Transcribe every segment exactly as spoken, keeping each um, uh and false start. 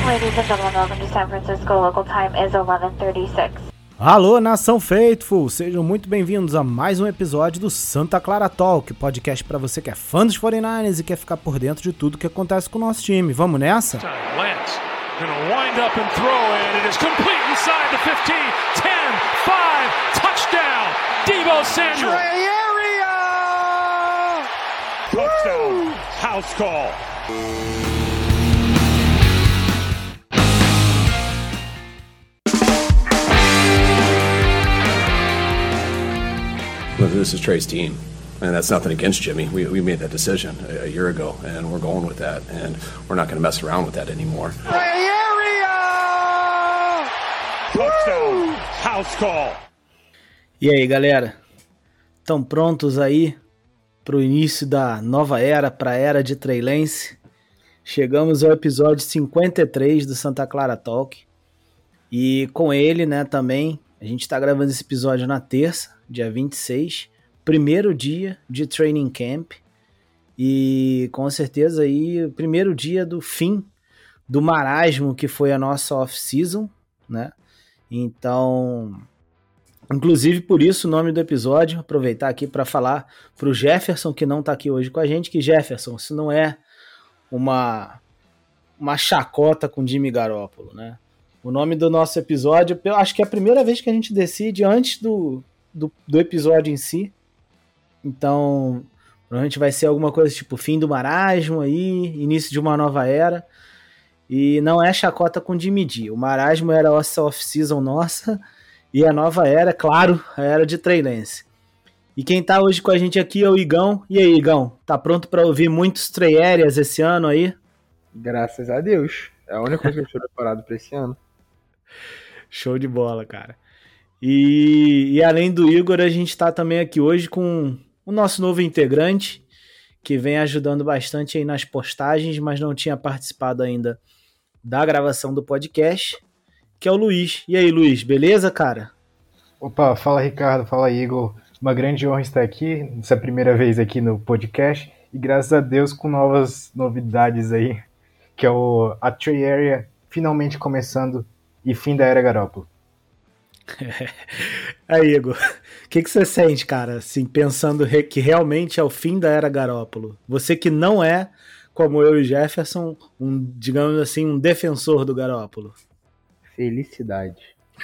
Ladies and gentlemen, welcome to San Francisco. Local time is eleven thirty-six. Alô, nação Faithful! Sejam muito bem-vindos a mais um episódio do Santa Clara Talk, podcast para você que é fã dos quarenta e nine ers e quer ficar por dentro de tudo que acontece com o nosso time. Vamos nessa? Lance, gonna wind up and throw it. It is complete inside the fifteen, ten, five, touchdown, Deebo Samuel. Trey area! Touchdown, house call. This is Trey's team, and that's nothing against Jimmy. We we made that decision a, a year ago, and we're going with that, and we're not going to mess around with that anymore. Trey area! Touchdown, house call. E aí, galera? Estão prontos aí para o início da nova era, para a era de Trey Lance? Chegamos ao episódio cinquenta e três do Santa Clara Talk, e com ele, né, também, a gente está gravando esse episódio na terça, dia vinte e seis, primeiro dia de training camp, e com certeza aí o primeiro dia do fim do marasmo que foi a nossa off-season, né? Então, inclusive por isso o nome do episódio, aproveitar aqui para falar pro Jefferson, que não tá aqui hoje com a gente, que Jefferson, isso não é uma, uma chacota com Jimmy Garoppolo, né? O nome do nosso episódio, eu acho que é a primeira vez que a gente decide antes do, do, do episódio em si. Então, provavelmente vai ser alguma coisa tipo fim do marasmo aí, início de uma nova era. E não é chacota com Jimmy G. O marasmo era a off-season nossa e a nova era, claro, a era de Trey Lance. E quem tá hoje com a gente aqui é o Igão. E aí, Igão, tá pronto para ouvir muitos Trey Areas esse ano aí? Graças a Deus. É a única coisa que eu estou preparado para esse ano. Show de bola, cara. E, e além do Igor, a gente tá também aqui hoje com o nosso novo integrante, que vem ajudando bastante aí nas postagens, mas não tinha participado ainda da gravação do podcast, que é o Luiz. E aí, Luiz, beleza, cara? Opa, fala Ricardo, fala Igor. Uma grande honra estar aqui, nessa primeira vez aqui no podcast, e graças a Deus com novas novidades aí, que é o, a Trey Area finalmente começando e fim da era Garoppolo. Aí, Igor, o que, que você sente, cara, assim, pensando que realmente é o fim da era Garoppolo? Você que não é, como eu e Jefferson, um, digamos assim, um defensor do Garoppolo. Felicidade.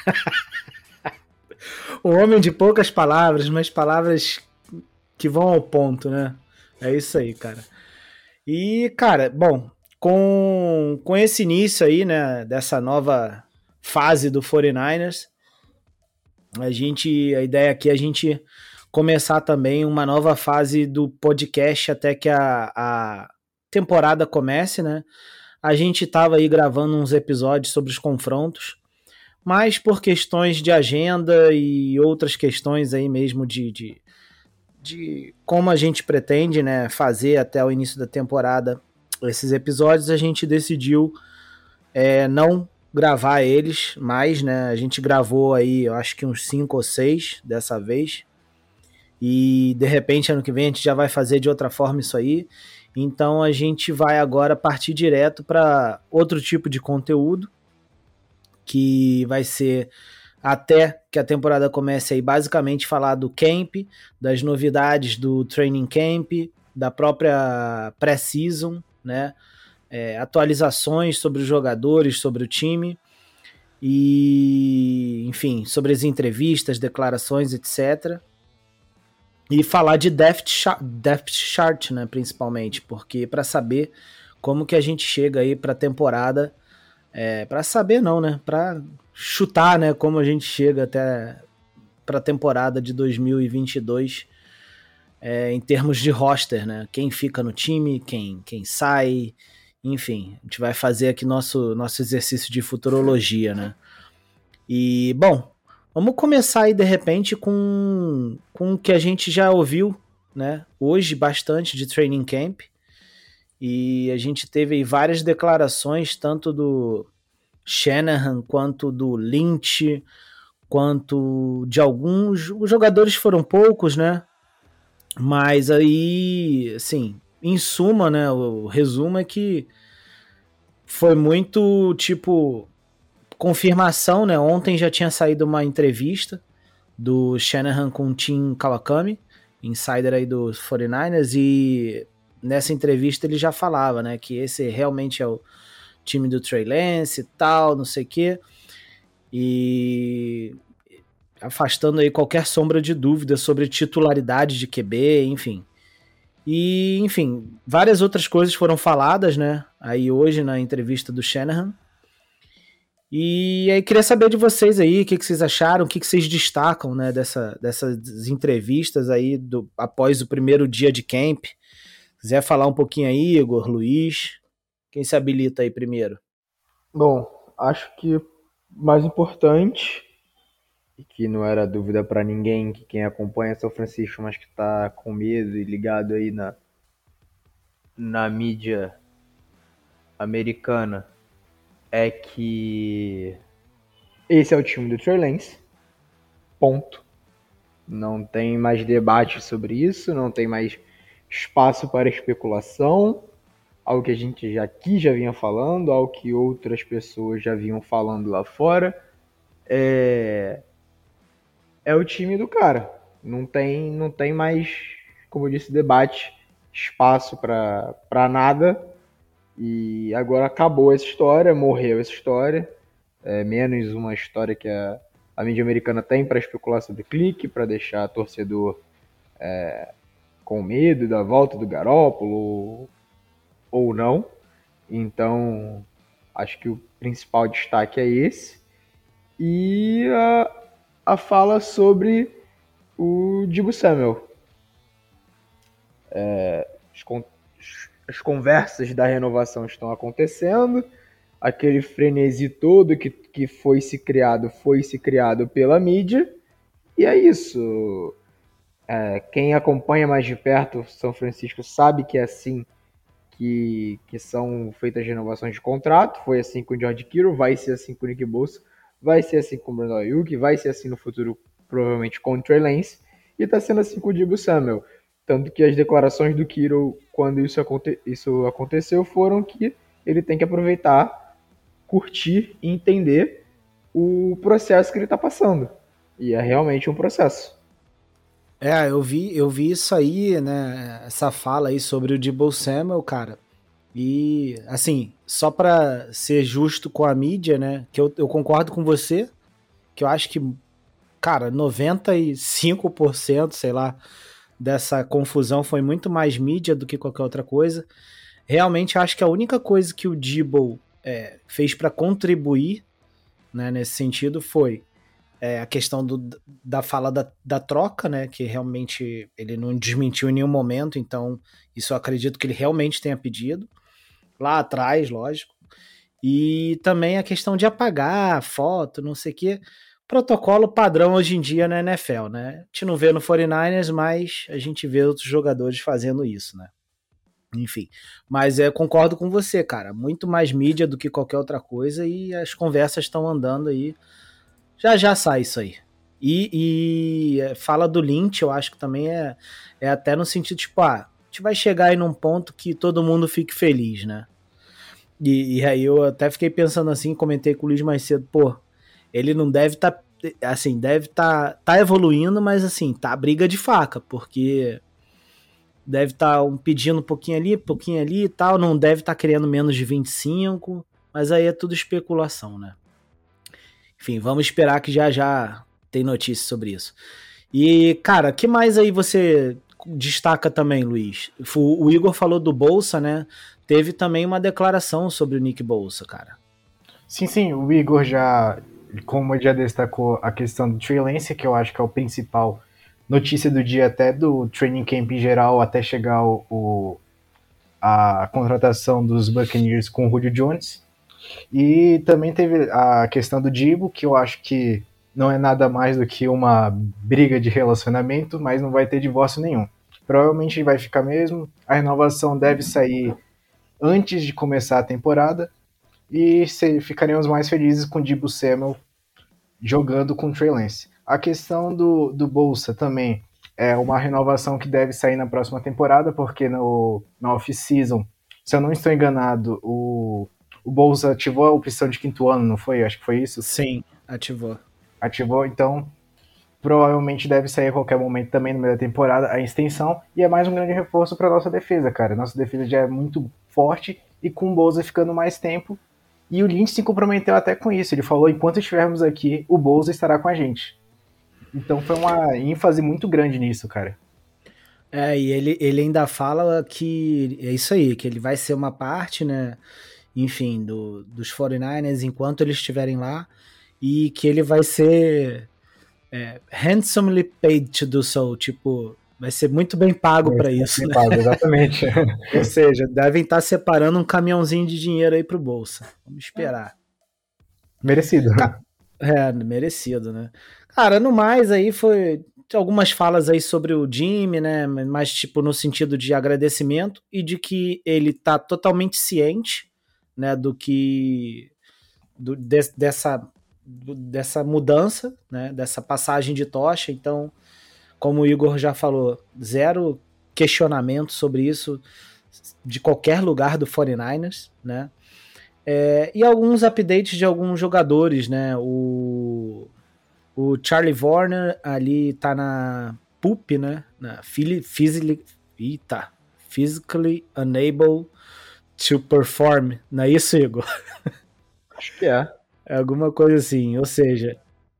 Um homem de poucas palavras, mas palavras que vão ao ponto, né? É isso aí, cara. E, cara, bom, com, com esse início aí, né, dessa nova fase do quarenta e nine ers, a gente, a ideia aqui é a gente começar também uma nova fase do podcast até que a, a temporada comece, né? A gente tava aí gravando uns episódios sobre os confrontos, mas por questões de agenda e outras questões aí mesmo de, de, de como a gente pretende, né, fazer até o início da temporada esses episódios, a gente decidiu é, não gravar eles mais, né? A gente gravou aí, eu acho que uns cinco ou seis dessa vez. E de repente ano que vem a gente já vai fazer de outra forma isso aí. Então a gente vai agora partir direto para outro tipo de conteúdo, que vai ser até que a temporada comece aí basicamente falar do camp, das novidades do training camp, da própria pré-season, né? É, atualizações sobre os jogadores, sobre o time e, enfim, sobre as entrevistas, declarações, etcétera. E falar de depth chart, depth chart, né, principalmente, porque para saber como que a gente chega aí para a temporada, é, para saber não, né, para chutar, né, como a gente chega até para a temporada de dois mil e vinte e dois, é, em termos de roster, né, quem fica no time, quem, quem sai. Enfim, a gente vai fazer aqui nosso, nosso exercício de futurologia, né? E, bom, vamos começar aí, de repente, com, com o que a gente já ouviu, né? Hoje, bastante de training camp. E a gente teve aí várias declarações, tanto do Shanahan, quanto do Lynch, quanto de alguns... Os jogadores foram poucos, né? Mas aí, assim... Em suma, né, o resumo é que foi muito, tipo, confirmação, né? Ontem já tinha saído uma entrevista do Shanahan com o Tim Kawakami, insider aí dos forty-niners, e nessa entrevista ele já falava, né, que esse realmente é o time do Trey Lance e tal, não sei o quê, e afastando aí qualquer sombra de dúvida sobre titularidade de Q B, enfim. E, enfim, várias outras coisas foram faladas, né, aí hoje na entrevista do Shanahan. E aí queria saber de vocês aí, o que, que vocês acharam, o que, que vocês destacam, né, dessa, dessas entrevistas aí do, após o primeiro dia de camp. Se quiser falar um pouquinho aí, Igor, Luiz, quem se habilita aí primeiro? Bom, acho que mais importante, e que não era dúvida para ninguém, que quem acompanha São Francisco, mas que tá com medo e ligado aí na, na mídia americana, é que esse é o time do Trey Lance, ponto. Não tem mais debate sobre isso, não tem mais espaço para especulação, algo que a gente já aqui já vinha falando, algo que outras pessoas já vinham falando lá fora. É, é o time do cara. Não tem, não tem mais, como eu disse, debate, espaço para nada. E agora acabou essa história, morreu essa história. É menos uma história que a, a mídia americana tem para especular sobre clique, para deixar torcedor é, com medo da volta do Garoppolo ou não. Então, acho que o principal destaque é esse. E a, a fala sobre o Deebo Samuel. É, os As conversas da renovação estão acontecendo, aquele frenesi todo que, que foi se criado, foi se criado pela mídia, e é isso. É, quem acompanha mais de perto São Francisco sabe que é assim que, que são feitas as renovações de contrato, foi assim com o George Kittle, vai ser assim com o Nick Bosa, vai ser assim com o Brandon Ayuk, vai ser assim no futuro, provavelmente com o Trey Lance, e está sendo assim com o Deebo Samuel. Tanto que as declarações do Kittle, quando isso, aconte- isso aconteceu, foram que ele tem que aproveitar, curtir e entender o processo que ele está passando. E é realmente um processo. É, eu vi, eu vi isso aí, né, essa fala aí sobre o Deebo Samuel, cara. E, assim, só pra ser justo com a mídia, né, que eu, eu concordo com você, que eu acho que, cara, noventa e cinco por cento, sei lá, dessa confusão foi muito mais mídia do que qualquer outra coisa. Realmente acho que a única coisa que o Deebo é, fez para contribuir, né, nesse sentido foi é, a questão do, da fala da, da troca, né, que realmente ele não desmentiu em nenhum momento, então isso eu acredito que ele realmente tenha pedido lá atrás, lógico. E também a questão de apagar a foto, não sei o que, protocolo padrão hoje em dia na N F L, né? A gente não vê no forty-niners, mas a gente vê outros jogadores fazendo isso, né? Enfim, mas é, concordo com você, cara. Muito mais mídia do que qualquer outra coisa e as conversas estão andando aí. Já já sai isso aí. E, e fala do Lynch, eu acho que também é, é até no sentido, tipo, ah, a gente vai chegar aí num ponto que todo mundo fique feliz, né? E, e aí eu até fiquei pensando assim, comentei com o Luiz mais cedo, pô, ele não deve estar, tá, assim, deve estar tá, tá evoluindo, mas assim, tá briga de faca, porque deve estar tá um, pedindo um pouquinho ali, um pouquinho ali e tal, não deve estar tá querendo menos de vinte e cinco, mas aí é tudo especulação, né? Enfim, vamos esperar que já já tem notícia sobre isso. E, cara, que mais aí você destaca também, Luiz? O, o Igor falou do Bolsa, né? Teve também uma declaração sobre o Nick Bolsa, cara. Sim, sim, o Igor já, como já destacou a questão do Trey Lance, que eu acho que é o principal notícia do dia, até do training camp em geral, até chegar o, o, a contratação dos Buccaneers com o Julio Jones. E também teve a questão do Deebo, que eu acho que não é nada mais do que uma briga de relacionamento, mas não vai ter divórcio nenhum. Provavelmente vai ficar mesmo, a renovação deve sair antes de começar a temporada, e se, ficaremos mais felizes com o Deebo Samuel jogando com o Trey Lance. A questão do, do Bolsa também é uma renovação que deve sair na próxima temporada, porque no, na off-season, se eu não estou enganado, o, o Bulls ativou a opção de quinto ano, não foi? Acho que foi isso? Sim, ativou. Ativou, então provavelmente deve sair a qualquer momento também no meio da temporada a extensão, e é mais um grande reforço para nossa defesa, cara. Nossa defesa já é muito forte, e com o Bolsa ficando mais tempo, e o Lynch se comprometeu até com isso. Ele falou, enquanto estivermos aqui, o Bolsa estará com a gente. Então foi uma ênfase muito grande nisso, cara. É, e ele, ele ainda fala que é isso aí, que ele vai ser uma parte, né, enfim, do, dos forty-niners enquanto eles estiverem lá, e que ele vai ser é, handsomely paid to do so, tipo, vai ser muito bem pago para isso, bem né? pago, exatamente. Ou seja, devem estar separando um caminhãozinho de dinheiro aí pro Bolsa. Vamos esperar. Merecido. É, merecido, né? Cara, no mais aí foi algumas falas aí sobre o Jimmy, né? Mas tipo no sentido de agradecimento e de que ele tá totalmente ciente, né? Do que do, de, dessa do, dessa mudança, né? Dessa passagem de tocha. Então, como o Igor já falou, zero questionamento sobre isso de qualquer lugar do forty-niners, né? É, e alguns updates de alguns jogadores, né? O, o Charlie Warner ali tá na P U P, né? Na physically, eita, physically unable to perform. Não é isso, Igor? Acho que é. É alguma coisa assim, ou seja,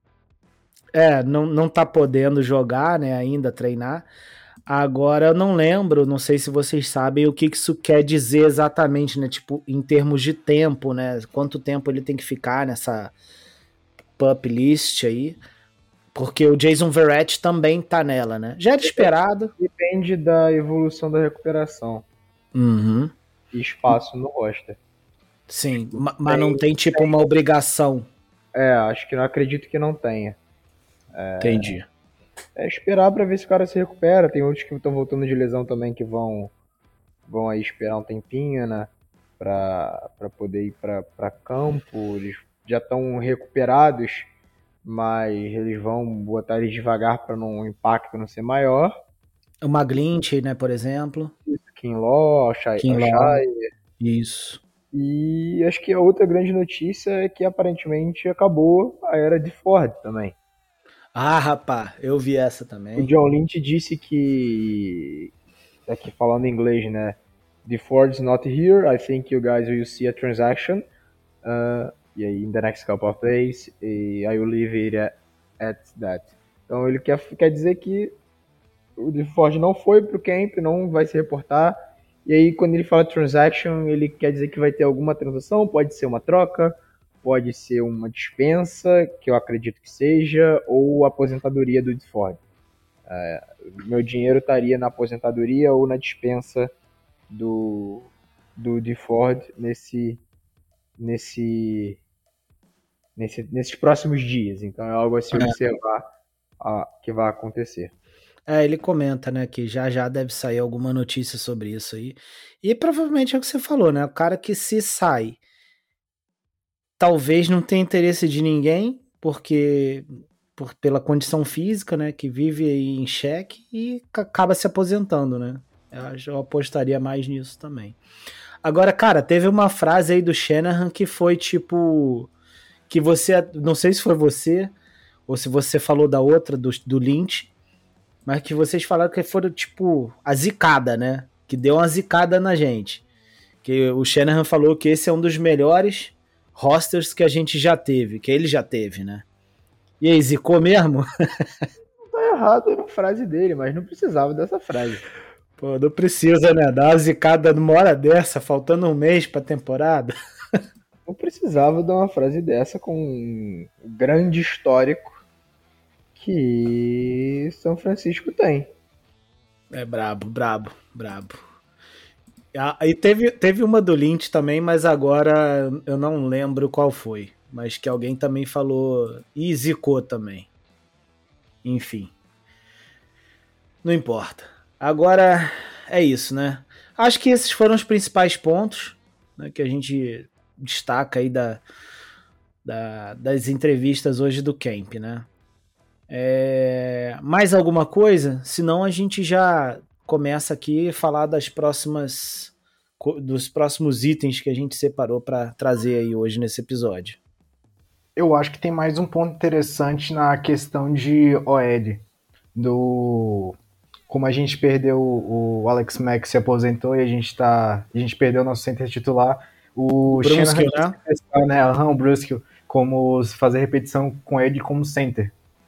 é, não, não tá podendo jogar, né? Ainda treinar. Agora, eu não lembro, não sei se vocês sabem o que isso quer dizer exatamente, né? Tipo, em termos de tempo, né? Quanto tempo ele tem que ficar nessa P U P list aí. Porque o Jason Verrett também tá nela, né? Já era esperado. Depende da evolução da recuperação. Uhum. E espaço no roster. Sim, ma- mas não tem, tipo, uma obrigação. É, acho que não acredito que não tenha. É... Entendi. É esperar pra ver se o cara se recupera. Tem outros que estão voltando de lesão também que vão vão aí esperar um tempinho, né? Pra, pra poder ir pra, pra campo. Eles já estão recuperados, mas eles vão botar eles devagar para não, o impacto não ser maior. O McGlinchey, né, por exemplo. Kinlaw, Shai, Kinlaw. Shai. Isso. E acho que a outra grande notícia é que aparentemente acabou a era de Ford também. Ah, rapá, eu vi essa também. O John Lynch disse que, aqui falando em inglês, né? The Ford's not here. I think you guys will see a transaction. Uh, e aí, in the next couple of days. E I will leave it at, at that. Então ele quer, quer dizer que o The Ford não foi pro camp, não vai se reportar. E aí, quando ele fala transaction, ele quer dizer que vai ter alguma transação, pode ser uma troca, pode ser uma dispensa, que eu acredito que seja, ou a aposentadoria do The Ford. É, meu dinheiro estaria na aposentadoria ou na dispensa do, do The Ford nesse, nesse, nesse, nesses próximos dias. Então é algo a se observar a, que vai acontecer. É, ele comenta, né, que já já deve sair alguma notícia sobre isso aí. E provavelmente é o que você falou, né? O cara que se sai talvez não tenha interesse de ninguém, porque por, pela condição física, né, que vive aí em xeque e acaba se aposentando, né? Eu, eu apostaria mais nisso também. Agora, cara, teve uma frase aí do Shanahan que foi tipo, que você, não sei se foi você ou se você falou da outra, do, do Lynch, mas que vocês falaram que foram, tipo, a zicada, né? Que deu uma zicada na gente. Que o Shanahan falou que esse é um dos melhores rosters que a gente já teve, que ele já teve, né? E aí, zicou mesmo? Não tá errado a frase dele, mas não precisava dessa frase. Pô, não precisa, né? Dar uma zicada numa hora dessa, faltando um mês pra temporada. Não precisava dar uma frase dessa com um grande histórico que São Francisco tem. É brabo, brabo, brabo. Aí teve, teve uma do Lynch também, mas agora eu não lembro qual foi. Mas que alguém também falou e zicou também. Enfim. Não importa. Agora é isso, né? Acho que esses foram os principais pontos, né, que a gente destaca aí da, da, das entrevistas hoje do Camp, né? É, mais alguma coisa? Senão a gente já começa aqui a falar das próximas dos próximos itens que a gente separou para trazer aí hoje nesse episódio. Eu acho que tem mais um ponto interessante na questão de O L. Do... Como a gente perdeu o Alex Mack, se aposentou, e a gente, tá... a gente perdeu o nosso center titular, o Brunskill, né? Testar, né? O Brunskill, como fazer repetição com ele como center.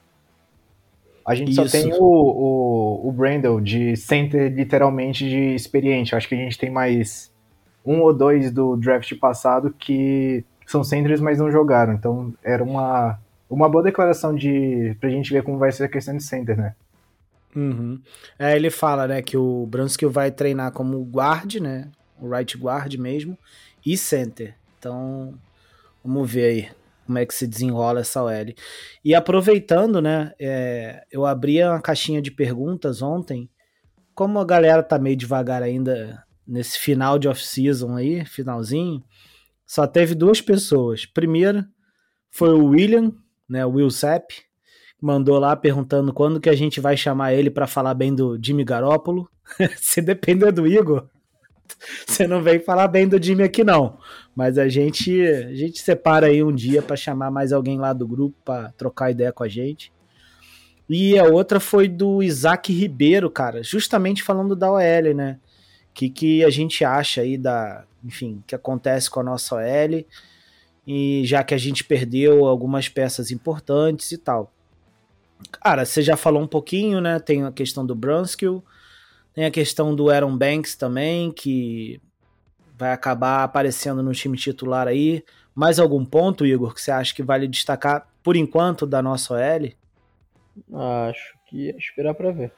A gente Isso. só tem o, o, o Brandel de center literalmente de experiente. Eu acho que a gente tem mais um ou dois do draft passado que são centers, mas não jogaram. Então era uma, uma boa declaração de, pra gente ver como vai ser a questão de center, né? Uhum. É, ele fala, né, que o Brunskill vai treinar como guard, né? O right guard mesmo, e center. Então, vamos ver aí como é que se desenrola essa O L. E aproveitando, né, é, eu abri uma caixinha de perguntas ontem, como a galera tá meio devagar ainda nesse final de off-season aí, finalzinho, só teve duas pessoas. Primeiro foi o William, né, o Will Sapp, mandou lá perguntando quando que a gente vai chamar ele para falar bem do Jimmy Garoppolo. Se depender do Igor, você não vem falar bem do Jimmy aqui não, mas a gente, a gente separa aí um dia para chamar mais alguém lá do grupo para trocar ideia com a gente. E a outra foi do Isaac Ribeiro, cara, justamente falando da O L, né? O que, que a gente acha aí da, enfim, que acontece com a nossa O L, e já que a gente perdeu algumas peças importantes e tal. Cara, você já falou um pouquinho, né? Tem a questão do Brunskill, tem a questão do Aaron Banks também, que vai acabar aparecendo no time titular aí. Mais algum ponto, Igor, que você acha que vale destacar, por enquanto, da nossa O L? Acho que é esperar pra ver.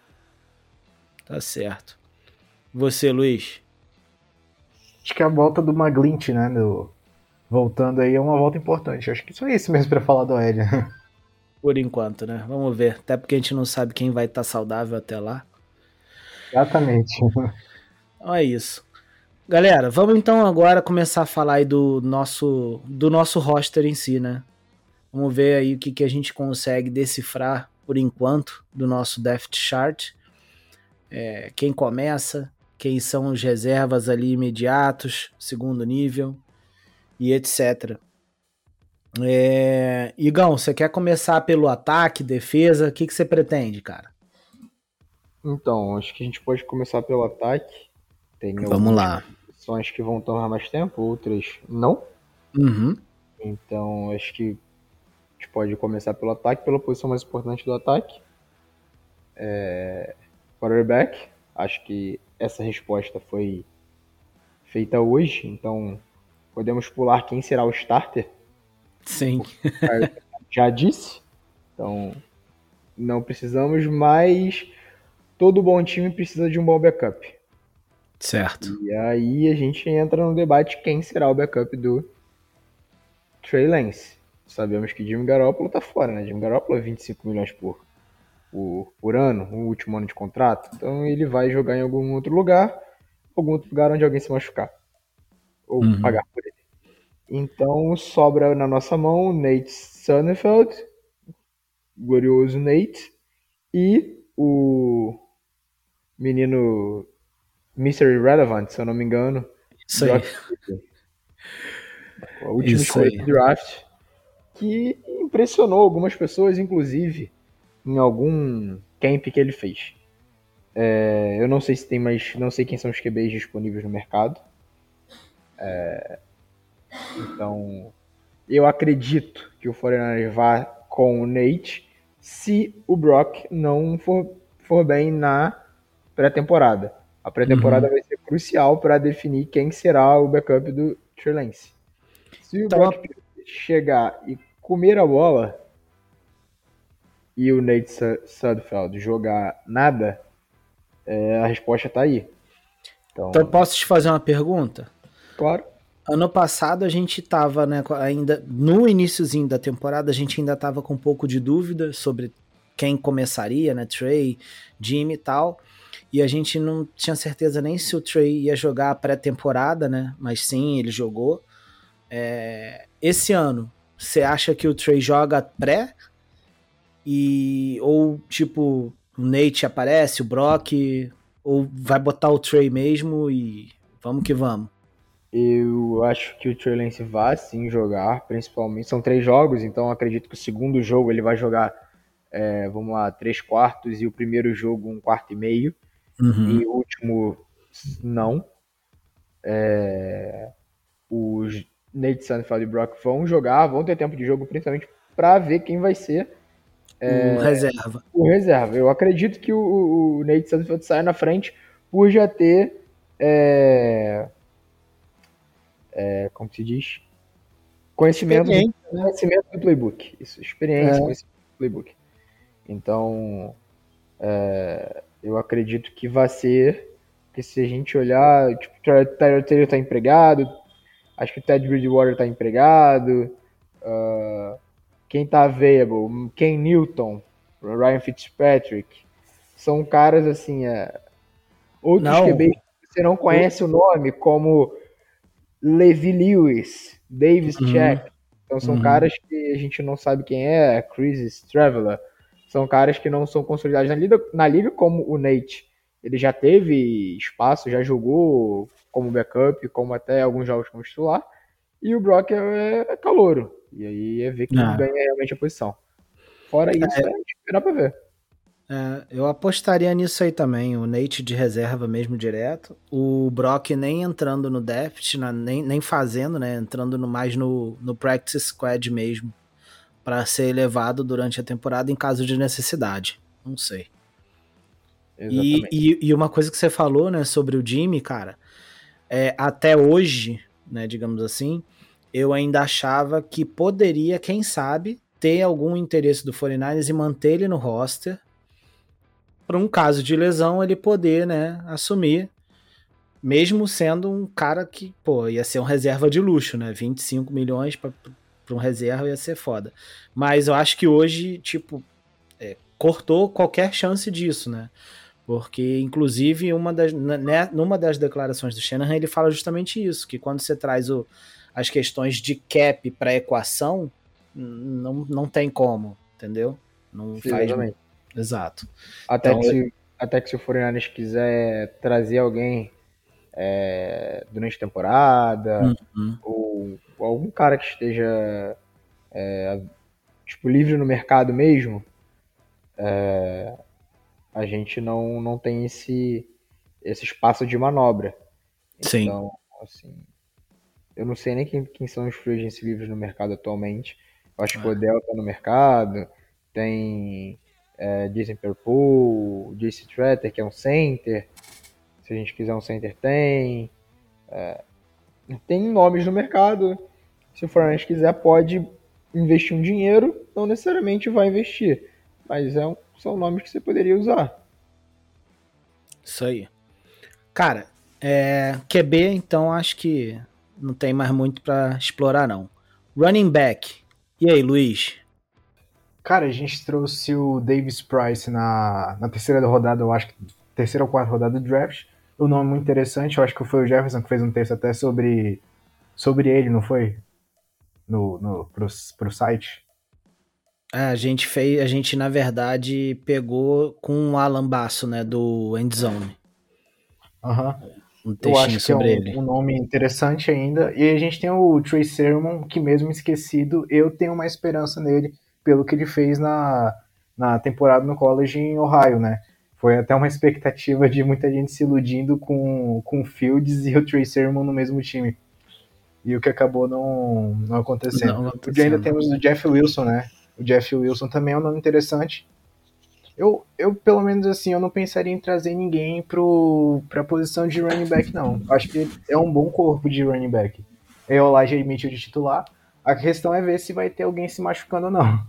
Tá certo. Você, Luiz? Acho que a volta do McGlinchey, né? Do... Voltando aí é uma volta importante. Acho que só isso mesmo pra falar do O L. Por enquanto, né? Vamos ver. Até porque a gente não sabe quem vai estar saudável até lá. Exatamente. Então é isso. Galera, vamos então agora começar a falar aí do nosso, do nosso roster em si, né? Vamos ver aí o que, que a gente consegue decifrar por enquanto do nosso depth chart. É, quem começa, quem são os reservas ali imediatos, segundo nível e etcétera. É... Igão, você quer começar pelo ataque, defesa? O que, que você pretende, cara? Então, acho que a gente pode começar pelo ataque. Tem Vamos lá. posições que vão tomar mais tempo, outras não. Uhum. Então, acho que a gente pode começar pelo ataque, pela posição mais importante do ataque. É... Quarterback. Acho que essa resposta foi feita hoje, então podemos pular quem será o starter. Sim. Já disse. Então, não precisamos, mas todo bom time precisa de um bom backup. Certo. E aí a gente entra no debate quem será o backup do Trey Lance. Sabemos que Jimmy Garoppolo tá fora, né? Jimmy Garoppolo é vinte e cinco milhões por, por, por ano, o último ano de contrato. Então ele vai jogar em algum outro lugar, algum outro lugar onde alguém se machucar. Ou Uhum. pagar por ele. Então sobra na nossa mão Nate Sonnenfeld, glorioso Nate, e o menino mister Irrelevant, se eu não me engano. Isso aí. A última Isso escolha aí. do draft, que impressionou algumas pessoas, inclusive em algum camp que ele fez. É, eu não sei se tem mais, não sei quem são os Q Bs disponíveis no mercado. É, então, eu acredito que o forty-niners vá com o Nate se o Brock não for, for bem na pré-temporada. A pré-temporada Uhum. vai ser crucial para definir quem será o backup do Trey Lance. Se o Então, Brock chegar e comer a bola e o Nate Sudfeld jogar nada, é, a resposta tá aí. Então, Então posso te fazer uma pergunta? claro. Ano passado a gente tava, né, ainda no iniciozinho da temporada, a gente ainda tava com um pouco de dúvida sobre quem começaria, né, Trey, Jimmy e tal, e a gente não tinha certeza nem se o Trey ia jogar a pré-temporada, né, mas sim, ele jogou. É, esse ano, você acha que o Trey joga pré? E, ou tipo, o Nate aparece, o Brock, ou vai botar o Trey mesmo e Vamos que vamos. Eu acho que o Trey Lance vai sim jogar, principalmente. São três jogos, então acredito que o segundo jogo ele vai jogar, é, vamos lá, três quartos, e o primeiro jogo um quarto e meio. Uhum. E o último, não. É, os Nate Sudfeld e Brock vão jogar, vão ter tempo de jogo, principalmente para ver quem vai ser é... o reserva. O reserva. Eu acredito que o, o Nate Sudfeld saia na frente por já ter. É, é, como se diz? Conhecimento do, né? conhecimento do playbook. Isso, experiência, é. conhecimento do playbook. Então, é, eu acredito que vai ser, que se a gente olhar, tipo, o Tyler Taylor tá empregado, acho que o Ted Bridgewater tá empregado, uh, quem tá available, Ken Newton, Ryan Fitzpatrick, são caras assim, é, outros Não. Q Bs que você não conhece o nome, como Levi Lewis, Davis Uhum. Check. Então são Uhum. caras que a gente não sabe quem é, Chris Traveler. São caras que não são consolidados na liga, na liga como o Nate. Ele já teve espaço, já jogou como backup, como até alguns jogos como titular. E o Brock é, é calouro. E aí é ver quem Ah. ganha realmente a posição. Fora isso, é, é esperar pra ver. É, eu apostaria nisso aí também, o Nate de reserva mesmo direto, o Brock nem entrando no depth, na, nem, nem fazendo, né, entrando no, mais no, no practice squad mesmo, para ser elevado durante a temporada em caso de necessidade, não sei. E, e, e uma coisa que você falou, né, sobre o Jimmy, cara, é, até hoje, né, digamos assim, eu ainda achava que poderia, quem sabe, ter algum interesse do forty-niners e manter ele no roster, para um caso de lesão ele poder, né, assumir, mesmo sendo um cara que, pô, ia ser um reserva de luxo, né, vinte e cinco milhões para um reserva ia ser foda. Mas eu acho que hoje, tipo, é, cortou qualquer chance disso, né, porque inclusive uma das, né, numa das declarações do Shanahan ele fala justamente isso, que quando você traz o, as questões de cap para a equação, não, não tem como, entendeu? Não Sim, faz... exatamente. Exato. Até, então, que se, até que se o forty-niners quiser trazer alguém é, durante a temporada, uhum. ou, ou algum cara que esteja é, tipo, livre no mercado mesmo, é, a gente não, não tem esse, esse espaço de manobra. Sim. Então, assim, eu não sei nem quem, quem são os free agents livres no mercado atualmente. Eu acho é. que o Odell tá no mercado, tem... É, Jason Pierre-Paul, J C Tretter, que é um center. Se a gente quiser um center, tem. É, tem nomes no mercado. Se o forty-niners quiser, pode investir um dinheiro. Não necessariamente vai investir. Mas é um, são nomes que você poderia usar. Isso aí. Cara, é, Q B, então acho que não tem mais muito para explorar, não. Running back. E aí, Luiz? Cara, a gente trouxe o Davis Price na, na terceira rodada, eu acho que terceira ou quarta rodada do draft. O nome é muito interessante, eu acho que foi o Jefferson que fez um texto até sobre, sobre ele, não foi? No, no, pro, pro site. É, a gente fez, a gente na verdade pegou com o Alan Basso, né, do Endzone. Aham. Um eu textinho acho que sobre é um, ele. um nome interessante ainda. E a gente tem o Trey Sermon, que mesmo esquecido, eu tenho uma esperança nele pelo que ele fez na, na temporada no college em Ohio, né? Foi até uma expectativa de muita gente se iludindo com, com o Fields e o Trey Sermon no mesmo time. E o que acabou não, não acontecendo. Não acontecendo. E ainda temos o Jeff Wilson, né? O Jeff Wilson também é um nome interessante. Eu, eu, pelo menos assim, eu não pensaria em trazer ninguém pro, pra posição de running back, não. Acho que é um bom corpo de running back. É o Elijah Mitchell de titular. A questão é ver se vai ter alguém se machucando ou não.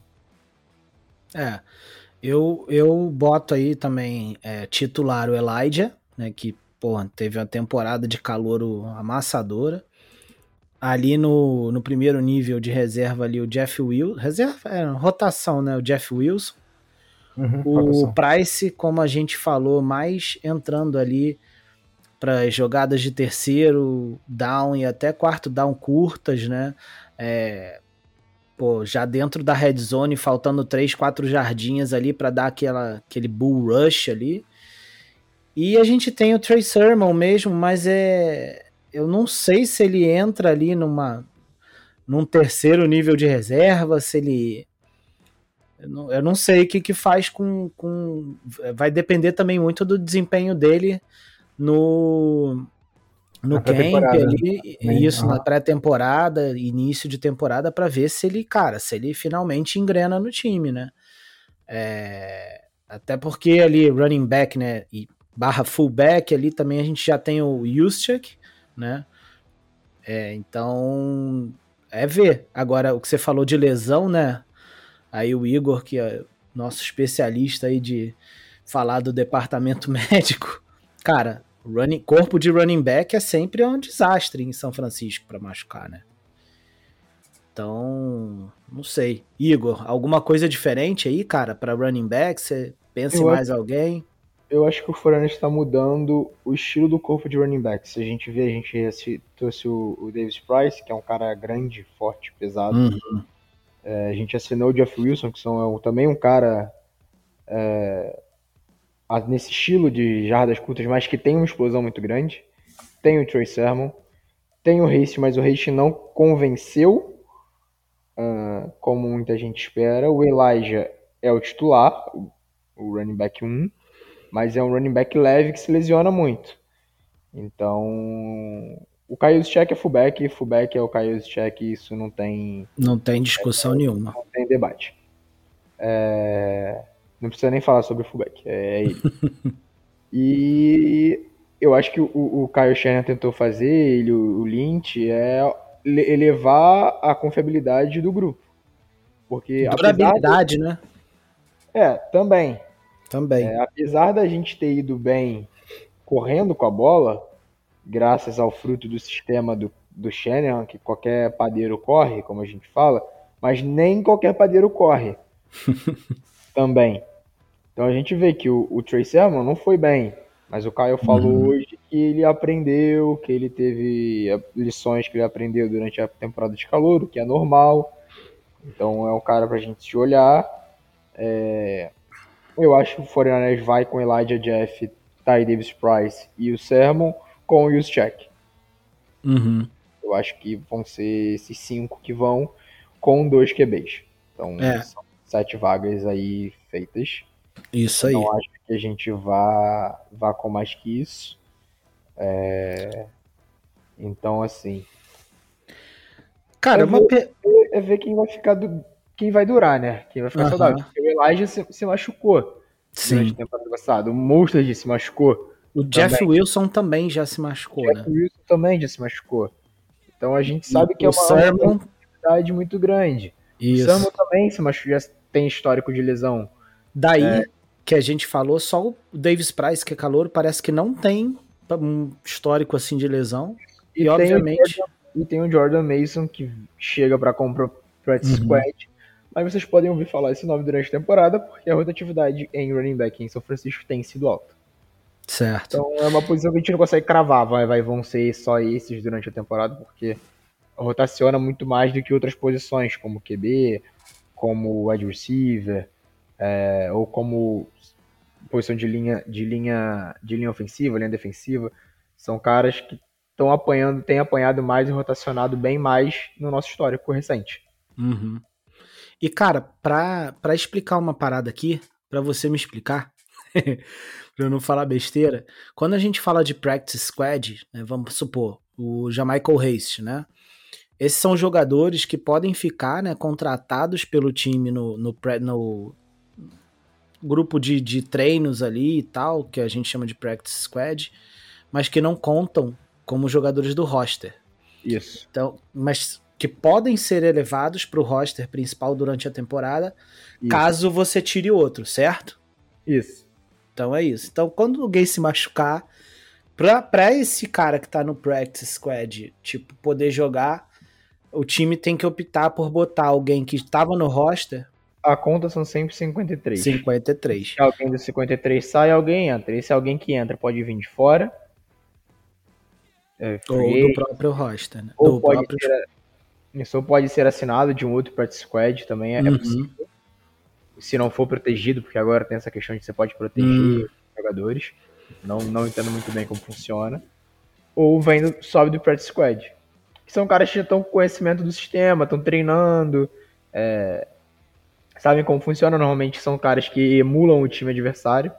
É, eu, eu boto aí também é, titular o Elijah, né, que, porra, teve uma temporada de calouro amassadora. Ali no, no primeiro nível de reserva ali o Jeff Wilson, reserva, é, rotação, né, o Jeff Wilson. Uhum, o rotação. Price, como a gente falou, mais entrando ali para jogadas de terceiro down e até quarto down curtas, né, é... Pô, já dentro da red zone, faltando três, quatro jardinhas ali para dar aquela, aquele bull rush ali. E a gente tem o Trey Sermon mesmo, mas é, eu não sei se ele entra ali numa, num terceiro nível de reserva, se ele... Eu não, eu não sei o que, que faz com, com... Vai depender também muito do desempenho dele no, no camp ali, isso, uhum. na pré-temporada, início de temporada, para ver se ele, cara, se ele finalmente engrena no time, né? É, até porque ali, running back, né, e barra fullback, ali também a gente já tem o Juszczyk, né? É, então, é ver. Agora, o que você falou de lesão, né? Aí o Igor, que é nosso especialista aí de falar do departamento médico, cara, running, corpo de running back é sempre um desastre em São Francisco para machucar, né? Então, não sei. Igor, alguma coisa diferente aí, cara, para running back? Você pensa eu em mais acho, alguém? Eu acho que o Foreigners está mudando o estilo do corpo de running back. Se a gente vê, a gente trouxe o, o Davis Price, que é um cara grande, forte, pesado. Uhum. É, a gente assinou o Jeff Wilson, que são, é, também um cara é, nesse estilo de jardas curtas, mas que tem uma explosão muito grande. Tem o Trey Sermon, tem o Haste, mas o Haste não convenceu uh, como muita gente espera. O Elijah é o titular, o, o running back um, mas é um running back leve que se lesiona muito. Então... O Kyle Juszczyk é fullback, fullback é o Kyle Juszczyk, isso não tem... Não tem discussão é, nenhuma. Não tem debate. É, não precisa nem falar sobre o fullback, é ele. E eu acho que o, o Kyle Shanahan tentou fazer, ele, o, o Lynch, é elevar a confiabilidade do grupo. Porque durabilidade, de... né? É, também. Também. É, apesar da gente ter ido bem correndo com a bola... graças ao fruto do sistema do, do Shanahan, que qualquer padeiro corre, como a gente fala, mas nem qualquer padeiro corre também. Então a gente vê que o, o Trey Sermon não foi bem, mas o Caio falou uhum. hoje que ele aprendeu, que ele teve lições que ele aprendeu durante a temporada de calouro, que é normal. Então é um cara pra gente se olhar. É... Eu acho que o Foreigners vai com Elijah Jeff, Ty Davis Price e o Sermon, com o Juszczyk. Uhum. Eu acho que vão ser esses cinco que vão com dois Q Bs. Então, é. são sete vagas aí feitas. Isso Eu aí. não acho que a gente vá, vá com mais que isso. É... Então, assim... Cara, é, uma ver, é ver quem vai ficar... Do... Quem vai durar, né? Quem vai ficar uhum. saudável. Porque o Elijah se, se machucou. Sim. Durante a temporada passada. O Mostert se machucou. O Jeff também. Wilson também já se machucou, Jeff né? O Jeff Wilson também já se machucou. Então a gente sabe e que é uma dificuldade muito grande. Isso. O Sermon também se machucou, já tem histórico de lesão. Daí é. que a gente falou, só o Davis Price, que é calor, parece que não tem um histórico assim de lesão. E, e obviamente... Jordan, e tem o Jordan Mason, que chega para comprar practice uhum. squad. Mas vocês podem ouvir falar esse nome durante a temporada, porque a rotatividade em running back em São Francisco tem sido alta. Certo. Então é uma posição que a gente não consegue cravar, vai, vai, vão ser só esses durante a temporada, porque rotaciona muito mais do que outras posições, como Q B, como wide receiver, é, ou como posição de linha, de, linha, de linha ofensiva, linha defensiva. São caras que estão apanhando, têm apanhado mais e rotacionado bem mais no nosso histórico recente. Uhum. E cara, pra, pra explicar uma parada aqui, pra você me explicar, pra eu não falar besteira, quando a gente fala de practice squad, né, vamos supor, o Jamichael Haste, né? Esses são jogadores que podem ficar, né, contratados pelo time no, no, no grupo de, de treinos ali e tal, que a gente chama de practice squad, mas que não contam como jogadores do roster. Isso. Então, mas que podem ser elevados para o roster principal durante a temporada, isso. Caso você tire outro, certo? Isso. Então é isso. Então, quando alguém se machucar, pra, pra esse cara que tá no practice squad, tipo, poder jogar, o time tem que optar por botar alguém que estava no roster. A conta são sempre cinquenta e três. cinquenta e três. Se alguém do cinquenta e três sai, alguém entra. E se alguém que entra pode vir de fora. É, ou do próprio roster, né? Ou do pode, próprio... ser, isso pode ser assinado de um outro practice squad, também é, uhum. é possível. Se não for protegido, porque agora tem essa questão de que você pode proteger uhum. jogadores. não, não entendo muito bem como funciona, ou vem do, sobe do practice squad. Que são caras que já estão com conhecimento do sistema, estão treinando, é, sabem como funciona. Normalmente são caras que emulam o time adversário.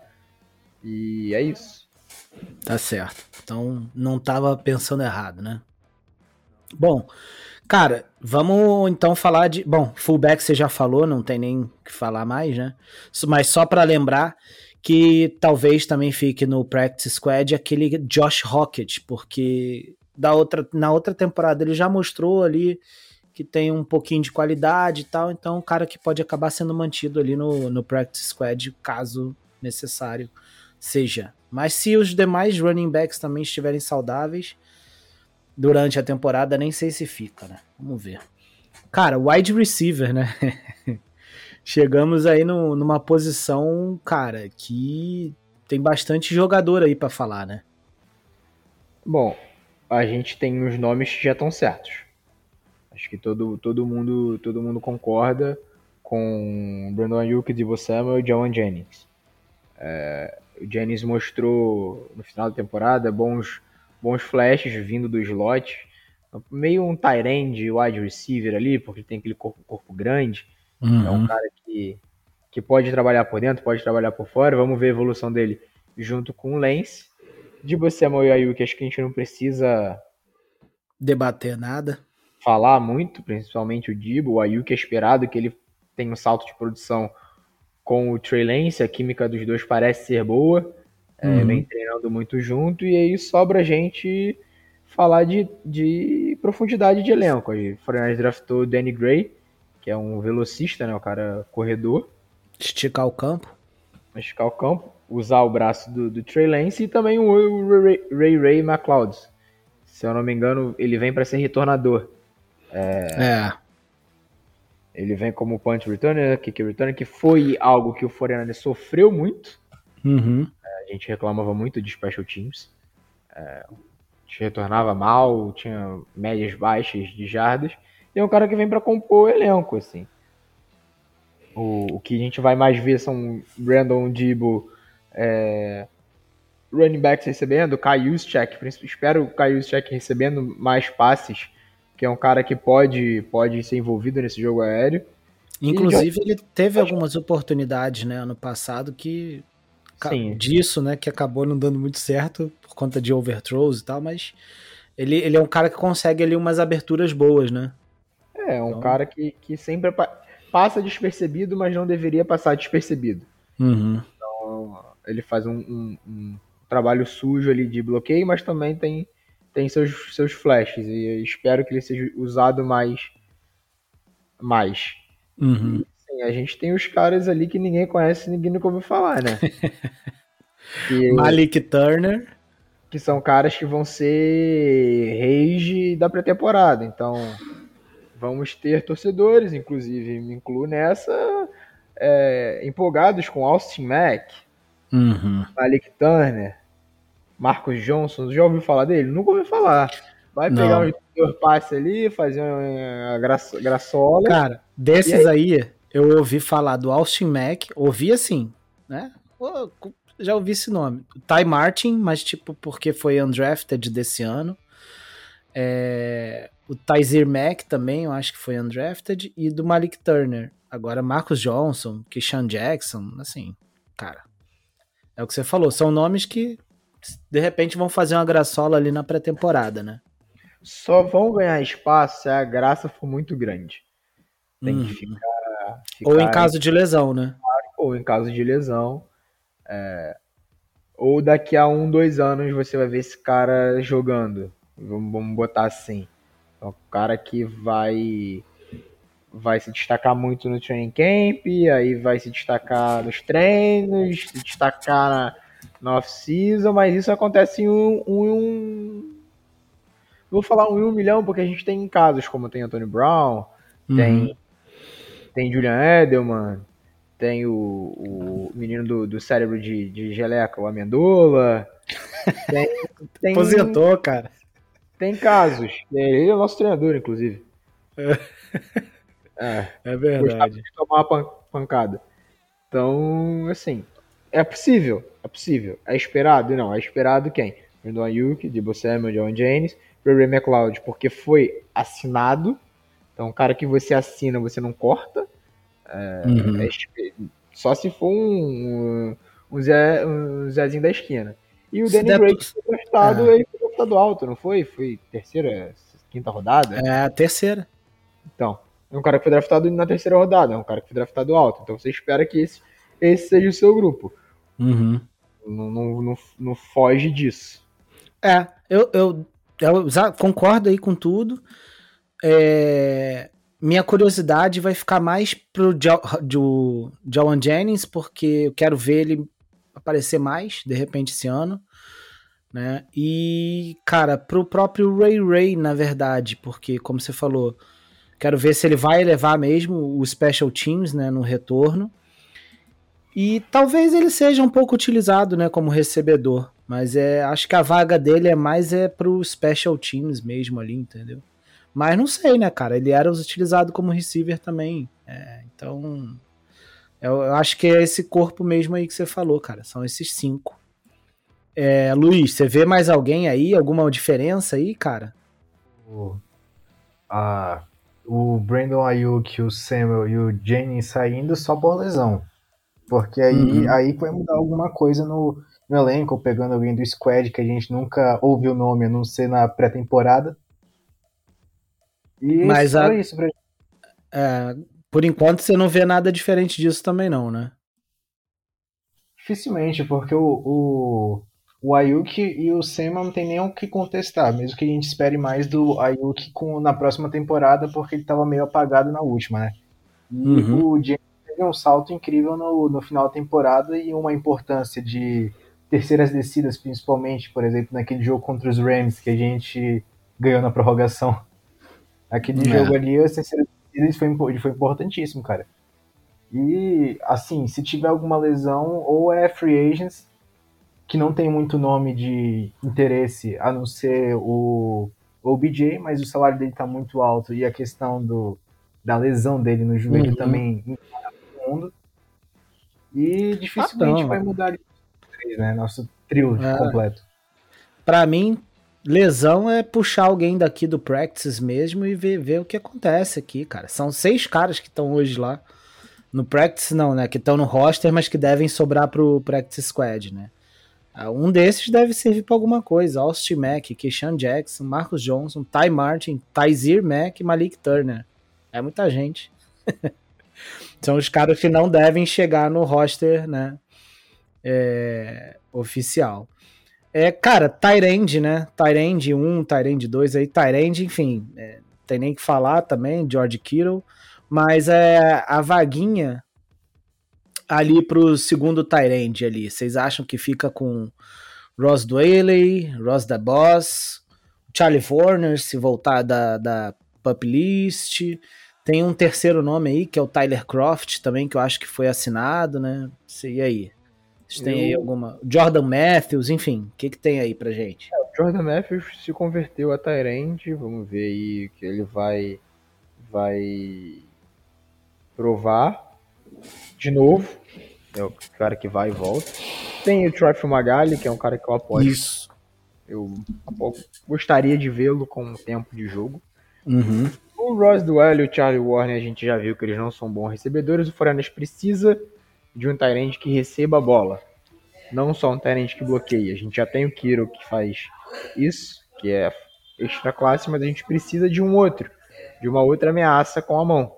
E é isso. Tá certo. Então não tava pensando errado, né? Bom, cara, vamos então falar de... Bom, fullback você já falou, não tem nem o que falar mais, né? Mas só para lembrar que talvez também fique no practice squad aquele Josh Rocket, porque da outra, na outra temporada ele já mostrou ali que tem um pouquinho de qualidade e tal, então um cara que pode acabar sendo mantido ali no, no practice squad, caso necessário seja. Mas se os demais running backs também estiverem saudáveis durante a temporada, nem sei se fica, né? Vamos ver. Cara, wide receiver, né? Chegamos aí no, numa posição, cara, que tem bastante jogador aí pra falar, né? Bom, a gente tem os nomes que já estão certos. Acho que todo, todo, mundo, todo mundo concorda com Brandon Ayuk, Deebo Samuel e Jawan Jennings. É, o Jennings mostrou no final da temporada bons, bons flashes vindo do slot, meio um tight end, wide receiver ali, porque tem aquele corpo, corpo grande. Uhum. É um cara que, que pode trabalhar por dentro, pode trabalhar por fora. Vamos ver a evolução dele junto com o Lance. Deebo Samuel e Ayuk, acho que a gente não precisa debater nada, falar muito, principalmente o Deebo. O Ayuk é esperado que ele tenha um salto de produção com o Trey Lance, a química dos dois parece ser boa, uhum. é, vem treinando muito junto, e aí sobra a gente falar de, de profundidade de elenco. O Fortnite draftou o Danny Gray, que é um velocista, né, o cara corredor. Esticar o campo. Esticar o campo, usar o braço do, do Trey Lance, e também o Ray Ray, Ray McLeod. Se eu não me engano, ele vem para ser retornador. É... é. Ele vem como punt returner, kick returner, que foi algo que o Fortnite sofreu muito. Uhum. É, a gente reclamava muito de special teams. É, a gente retornava mal, tinha médias baixas de jardas. E é um cara que vem para compor o elenco, assim. O, o que a gente vai mais ver são Brandon Deebo, é, running backs recebendo, Kyle Juszczyk, espero o Kyle Juszczyk recebendo mais passes, que é um cara que pode, pode ser envolvido nesse jogo aéreo. Inclusive, já... ele teve algumas oportunidades, né, ano passado, que Sim. disso, né, que acabou não dando muito certo, por conta de overthrows e tal, mas ele, ele é um cara que consegue ali umas aberturas boas, né? É, um então... cara que, que sempre passa despercebido, mas não deveria passar despercebido. Uhum. Então, ele faz um, um, um trabalho sujo ali de bloqueio, mas também tem tem seus, seus flashes, e espero que ele seja usado mais. mais. Uhum. E, assim, a gente tem os caras ali que ninguém conhece, ninguém nunca ouviu falar, né? que, Malik Turner. Que são caras que vão ser rage da pré-temporada, então vamos ter torcedores, inclusive me incluo nessa, é, empolgados com Austin Mack, uhum. Malik Turner, Marcus Johnson. Já ouviu falar dele? Nunca ouvi falar. Vai pegar Não. um passe ali, fazer uma graço, graçola. Cara, desses aí? aí, eu ouvi falar do Austin Mack, ouvi assim, né? Já ouvi esse nome. O Ty Martin, mas tipo, porque foi undrafted desse ano. É, o Tyzir Mack também, eu acho que foi undrafted. E do Malik Turner. Agora, Marcus Johnson, Keyshawn Jackson, assim, cara. É o que você falou, são nomes que de repente vão fazer uma graçola ali na pré-temporada, né? Só vão ganhar espaço se a graça for muito grande. Tem uhum. que ficar, ficar... Ou em caso de lesão, né? Ou em caso de lesão. É... Ou daqui a um, dois anos você vai ver esse cara jogando. Vamos, vamos botar assim. É um cara que vai... vai se destacar muito no training camp, aí vai se destacar nos treinos, se destacar na... na off-season, mas isso acontece em um, um, um... vou falar um em um milhão, porque a gente tem casos como tem Antonio Brown, uhum. tem, tem Julian Edelman, tem o, o menino do, do cérebro de, de geleca, o Amendola. Tem, tem, aposentou, cara. Tem casos. Ele é o nosso treinador, inclusive. É, é, é verdade. De tomar uma pancada. Então, assim, É possível, é possível. É esperado? Não, é esperado quem? Brandon Ayuk, Deebo Samuel, John Jennings, Ray McLeod, porque foi assinado. Então, um cara que você assina, você não corta. É, Uhum. é, só se for um, um, Zé, um Zezinho da esquina. E o Se Danny der Gray pro- foi draftado, É. ele foi draftado alto, não foi? Foi terceira, quinta rodada? É a terceira. Então, é um cara que foi draftado na terceira rodada, é um cara que foi draftado alto. Então você espera que esse, esse seja o seu grupo. Uhum. Não, não, não, não foge disso. É, eu, eu, eu já concordo aí com tudo. É, minha curiosidade vai ficar mais pro Jawan Jennings, porque eu quero ver ele aparecer mais, de repente, esse ano. Né? E, cara, pro próprio Ray Ray, na verdade, porque, como você falou, quero ver se ele vai levar mesmo o Special Teams, né, no retorno. E talvez ele seja um pouco utilizado, né, como recebedor, mas é, acho que a vaga dele é mais é pro Special Teams mesmo ali, entendeu? Mas não sei, né, cara, ele era utilizado como receiver também, é, então eu, eu acho que é esse corpo mesmo aí que você falou, cara, são esses cinco. É, Luiz, você vê mais alguém aí, alguma diferença aí, cara? O, a, o Brandon Ayuk, o Samuel e o Jennings saindo só por lesão. Porque aí, Uhum. aí vai mudar alguma coisa no, no elenco, ou pegando alguém do squad que a gente nunca ouviu o nome, a não ser na pré-temporada. E Mas só a, isso pra é, por enquanto você não vê nada diferente disso também não, né? Dificilmente, porque o, o, o Ayuk e o Samuel não tem nem o que contestar, mesmo que a gente espere mais do Ayuk com, na próxima temporada, porque ele estava meio apagado na última, né? E Uhum. o James teve um salto incrível no, no final da temporada e uma importância de terceiras descidas, principalmente, por exemplo, naquele jogo contra os Rams que a gente ganhou na prorrogação. Aquele É. jogo ali, as terceiras descidas foi, foi importantíssimo, cara. E, assim, se tiver alguma lesão, ou é free agents, que não tem muito nome de interesse, a não ser o, o O B J, mas o salário dele tá muito alto e a questão do, da lesão dele no joelho Uhum. também encara todo mundo. E dificilmente Ah, vai mudar de três, né? Nosso trio É. completo. Pra mim, lesão é puxar alguém daqui do practice mesmo e ver, ver o que acontece aqui, cara. São seis caras que estão hoje lá. No practice não, né? Que estão no roster, mas que devem sobrar pro practice squad, né? Um desses deve servir pra alguma coisa. Austin Mack, Keyshawn Jackson, Marcus Johnson, Ty Martin, Tyzir Mack e Malik Turner. É muita gente. São os caras que não devem chegar no roster, né? É, oficial. É, cara, Tyrande, né? Tyrande um, Tyrande dois aí, Tyrande, enfim, é, tem nem que falar também, George Kittle, mas é a vaguinha ali pro segundo Tyrande ali, vocês acham que fica com Ross Dwelly, Ross the Boss, Charlie Warner, se voltar da, da Pup List, tem um terceiro nome aí, que é o Tyler Croft também, que eu acho que foi assinado, né? E aí? Vocês têm aí Eu- alguma... Jordan Matthews, enfim, o que que tem aí pra gente? O Jordan Matthews se converteu a Tyrande, vamos ver aí o que ele vai, vai provar de novo. É o cara que vai e volta. Tem o Troy Fumagalli, que é um cara que eu aposto. Isso. Eu gostaria de vê-lo com um tempo de jogo. Uhum. O Ross Dwell e o Charlie Warner, a gente já viu que eles não são bons recebedores. O Foreigners precisa de um Tyrande que receba a bola. Não só um Tyrande que bloqueia. A gente já tem o Kiro que faz isso, que é extra classe, mas a gente precisa de um outro. De uma outra ameaça com a mão.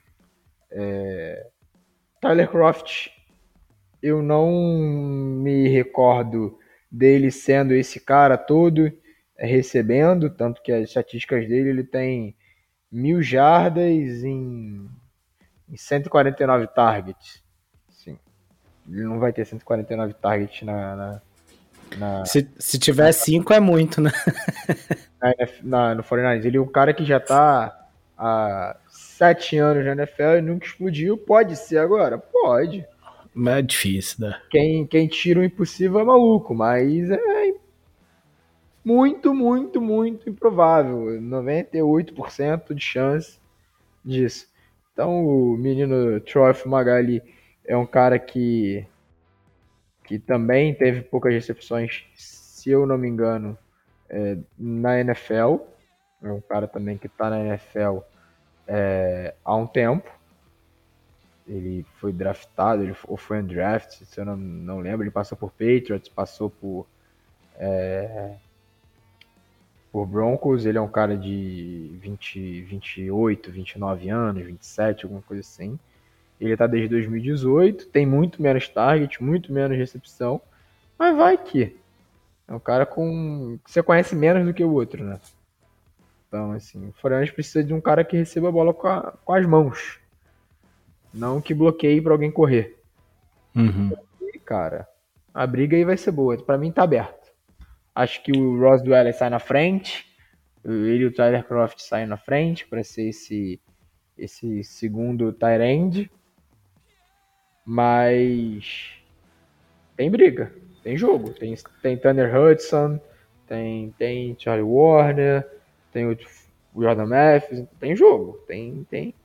É... Tyler Croft, eu não me recordo dele sendo esse cara todo recebendo, tanto que as estatísticas dele, ele tem mil jardas em, em cento e quarenta e nove targets. Sim. Ele não vai ter cento e quarenta e nove targets na, na, na, Se, se tiver cinco é muito, né? na, na no quarenta e nove. Ele é um cara que já tá há sete anos na N F L e nunca explodiu. Pode ser agora? Pode. É difícil, né? Quem, quem tira o impossível é maluco, mas é muito, muito, muito improvável. noventa e oito por cento de chance disso. Então o menino Troy Fumagalli é um cara que que também teve poucas recepções, se eu não me engano, é, na N F L. É um cara também que está na N F L é, há um tempo. Ele foi draftado, ele, ou foi undrafted, se eu não, não lembro. Ele passou por Patriots, passou por, é, por Broncos. Ele é um cara de vinte, vinte e oito, vinte e nove anos, vinte e sete, alguma coisa assim. Ele tá desde dois mil e dezoito, tem muito menos target, muito menos recepção, mas vai que é um cara com que você conhece menos do que o outro, né? Então, assim, o Foreigners precisa de um cara que receba a bola com, a, com as mãos, não que bloqueie pra alguém correr. Uhum. E, cara, a briga aí vai ser boa. Pra mim tá aberto. Acho que o Ross Dwelley sai na frente, ele e o Tyler Croft saem na frente pra ser esse, esse segundo tight end. Mas tem briga, tem jogo, tem, tem Tanner Hudson, tem, tem Charlie Warner, tem o Jordan Matthews, tem jogo, tem, tem,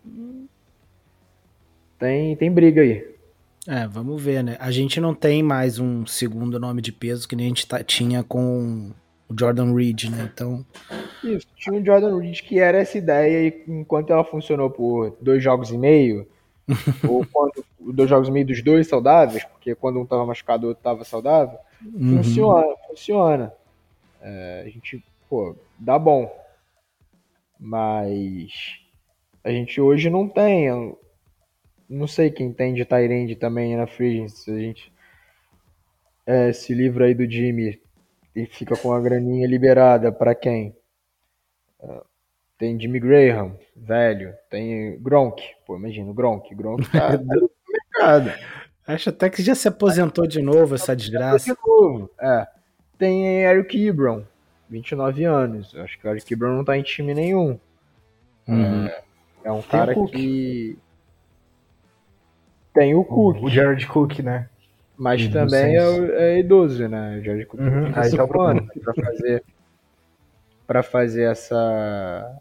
tem, tem briga aí. É, vamos ver, né? A gente não tem mais um segundo nome de peso que nem a gente tá, tinha com o Jordan Reed, né? Então... Isso, tinha o Jordan Reed que era essa ideia e enquanto ela funcionou por dois jogos e meio, ou quando dois jogos e meio dos dois saudáveis, porque quando um tava machucado o outro tava saudável, Uhum. funciona, funciona. É, a gente, pô, dá bom. Mas a gente hoje não tem, eu não sei quem tem de tight end também na free agency. A gente é, esse livro aí do Jimmy e fica com a graninha liberada pra quem? Uh, tem Jimmy Graham, velho, tem Gronk, pô, imagina o Gronk, Gronk tá no mercado. Acho até que já se aposentou de novo essa desgraça. De novo. É. Tem Eric Ebron, vinte e nove anos. Acho que o Eric Ebron não tá em time nenhum. Uhum. É, é um Tem cara o Cook. que tem o Cook, O Jared Cook, né? mas Uhum, também é, sim. é idoso, né? O Jared Cook Uhum, fica aí tá o supondo problema. pra fazer para fazer essa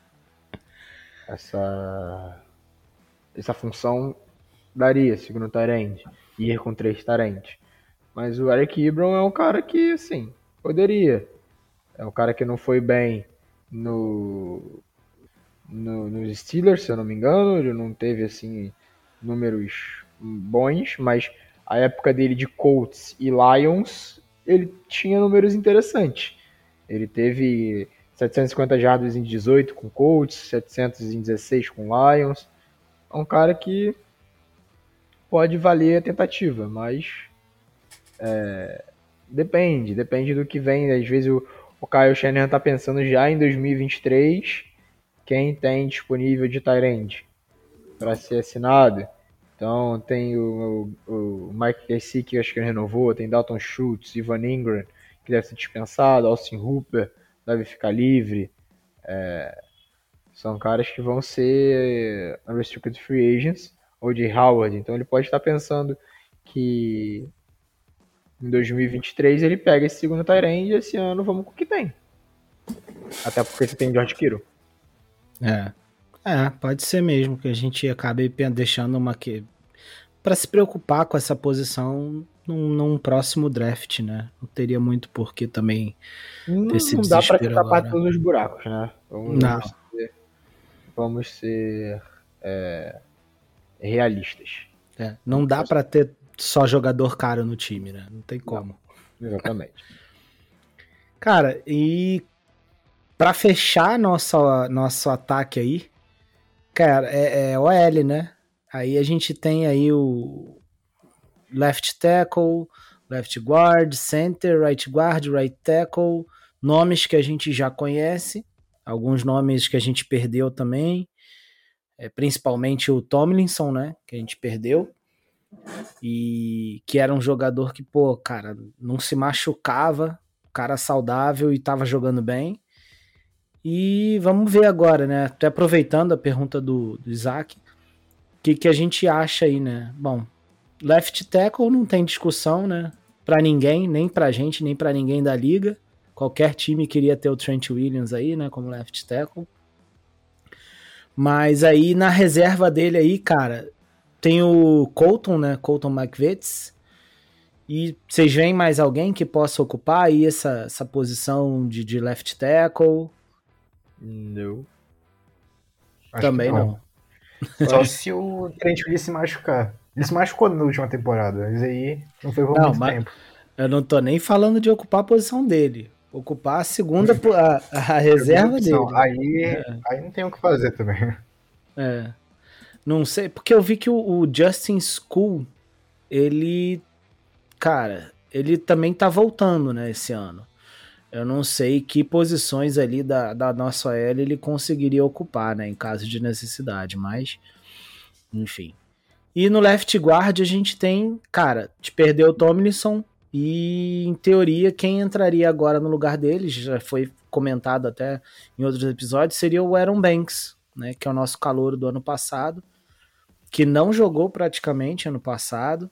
essa essa função daria, segundo o Tyrande, ir com três Tyrands. Mas o Eric Ebron é um cara que, assim, poderia. É um cara que não foi bem no, no nos Steelers, se eu não me engano. Ele não teve, assim, números bons, mas a época dele de Colts e Lions, ele tinha números interessantes. Ele teve setecentas e cinquenta jardas em dezoito com Colts, setecentos em dezesseis com Lions. É um cara que pode valer a tentativa, mas é, depende, depende do que vem. Às vezes o, o Kyle Shanahan tá pensando já em dois mil e vinte e três quem tem disponível de tight end para ser assinado. Então tem o, o, o Mike Gesicki, que acho que ele renovou, tem Dalton Schultz, Ivan Ingram, que deve ser dispensado, Austin Hooper deve ficar livre. É, são caras que vão ser unrestricted free agents, ou de Howard. Então ele pode estar pensando que em dois mil e vinte e três ele pega esse segundo tight end e esse ano vamos com o que tem. Até porque você tem George Kittle. É. É, pode ser mesmo que a gente acabe deixando uma que para se preocupar com essa posição num, num próximo draft, né? Não teria muito porquê também ter esse Não dá pra desespero tapar agora. todos os buracos, né? Vamos, Não. vamos ser, vamos ser é, realistas. É, não dá pra ter só jogador caro no time, né? Não tem como. Exatamente. Cara, e pra fechar nosso, nosso ataque aí, cara, é, é O L, né? Aí a gente tem aí o left tackle, left guard, center, right guard, right tackle, nomes que a gente já conhece, alguns nomes que a gente perdeu também, é, principalmente o Tomlinson, né? Que a gente perdeu. E que era um jogador que, pô, cara, não se machucava, cara saudável e tava jogando bem. E vamos ver agora, né? Até aproveitando a pergunta do, do Isaac, o que, que a gente acha aí, né? Bom, left tackle não tem discussão, né? Pra ninguém, nem pra gente, nem pra ninguém da liga. Qualquer time queria ter o Trent Williams aí, né? Como left tackle. Mas aí na reserva dele aí, cara, tem o Colton, né? Colton McVitz. E vocês veem mais alguém que possa ocupar aí essa, essa posição de, de left tackle? Não. Acho Também que não. Só se o Trent Williams se machucar. Ele se machucou na última temporada, mas aí não foi por Não, muito mas- tempo. Eu não tô nem falando de ocupar a posição dele. Ocupar a segunda, po- a, a reserva dele. Opção. Aí, aí não tem o que fazer também. É. Não sei, porque eu vi que o, o Justin School, ele, cara, ele também tá voltando, né, esse ano. Eu não sei que posições ali da, da nossa O L ele conseguiria ocupar, né, em caso de necessidade, mas, enfim. E no left guard a gente tem, cara, te perdeu o Tomlinson e, em teoria, quem entraria agora no lugar dele, já foi comentado até em outros episódios, seria o Aaron Banks, né, que é o nosso calouro do ano passado, que não jogou praticamente ano passado,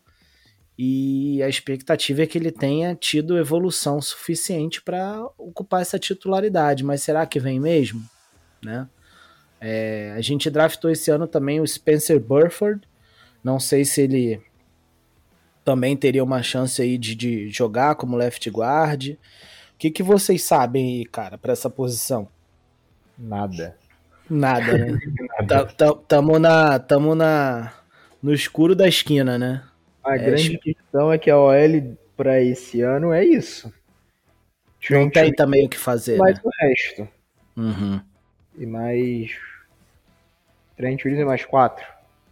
e a expectativa é que ele tenha tido evolução suficiente para ocupar essa titularidade, mas será que vem mesmo? Né? É, a gente draftou esse ano também o Spencer Burford, não sei se ele também teria uma chance aí de, de jogar como left guard. O que, que vocês sabem aí, cara, para essa posição? Nada. Nada, né? Tá- tá- Tamo na, tamo na, no escuro da esquina, né? A É, grande acho- questão é que a O L pra esse ano é isso. Não Trent tem Williams também o que fazer, mais né? o resto. Uhum. E mais. Trent Williams é mais quatro.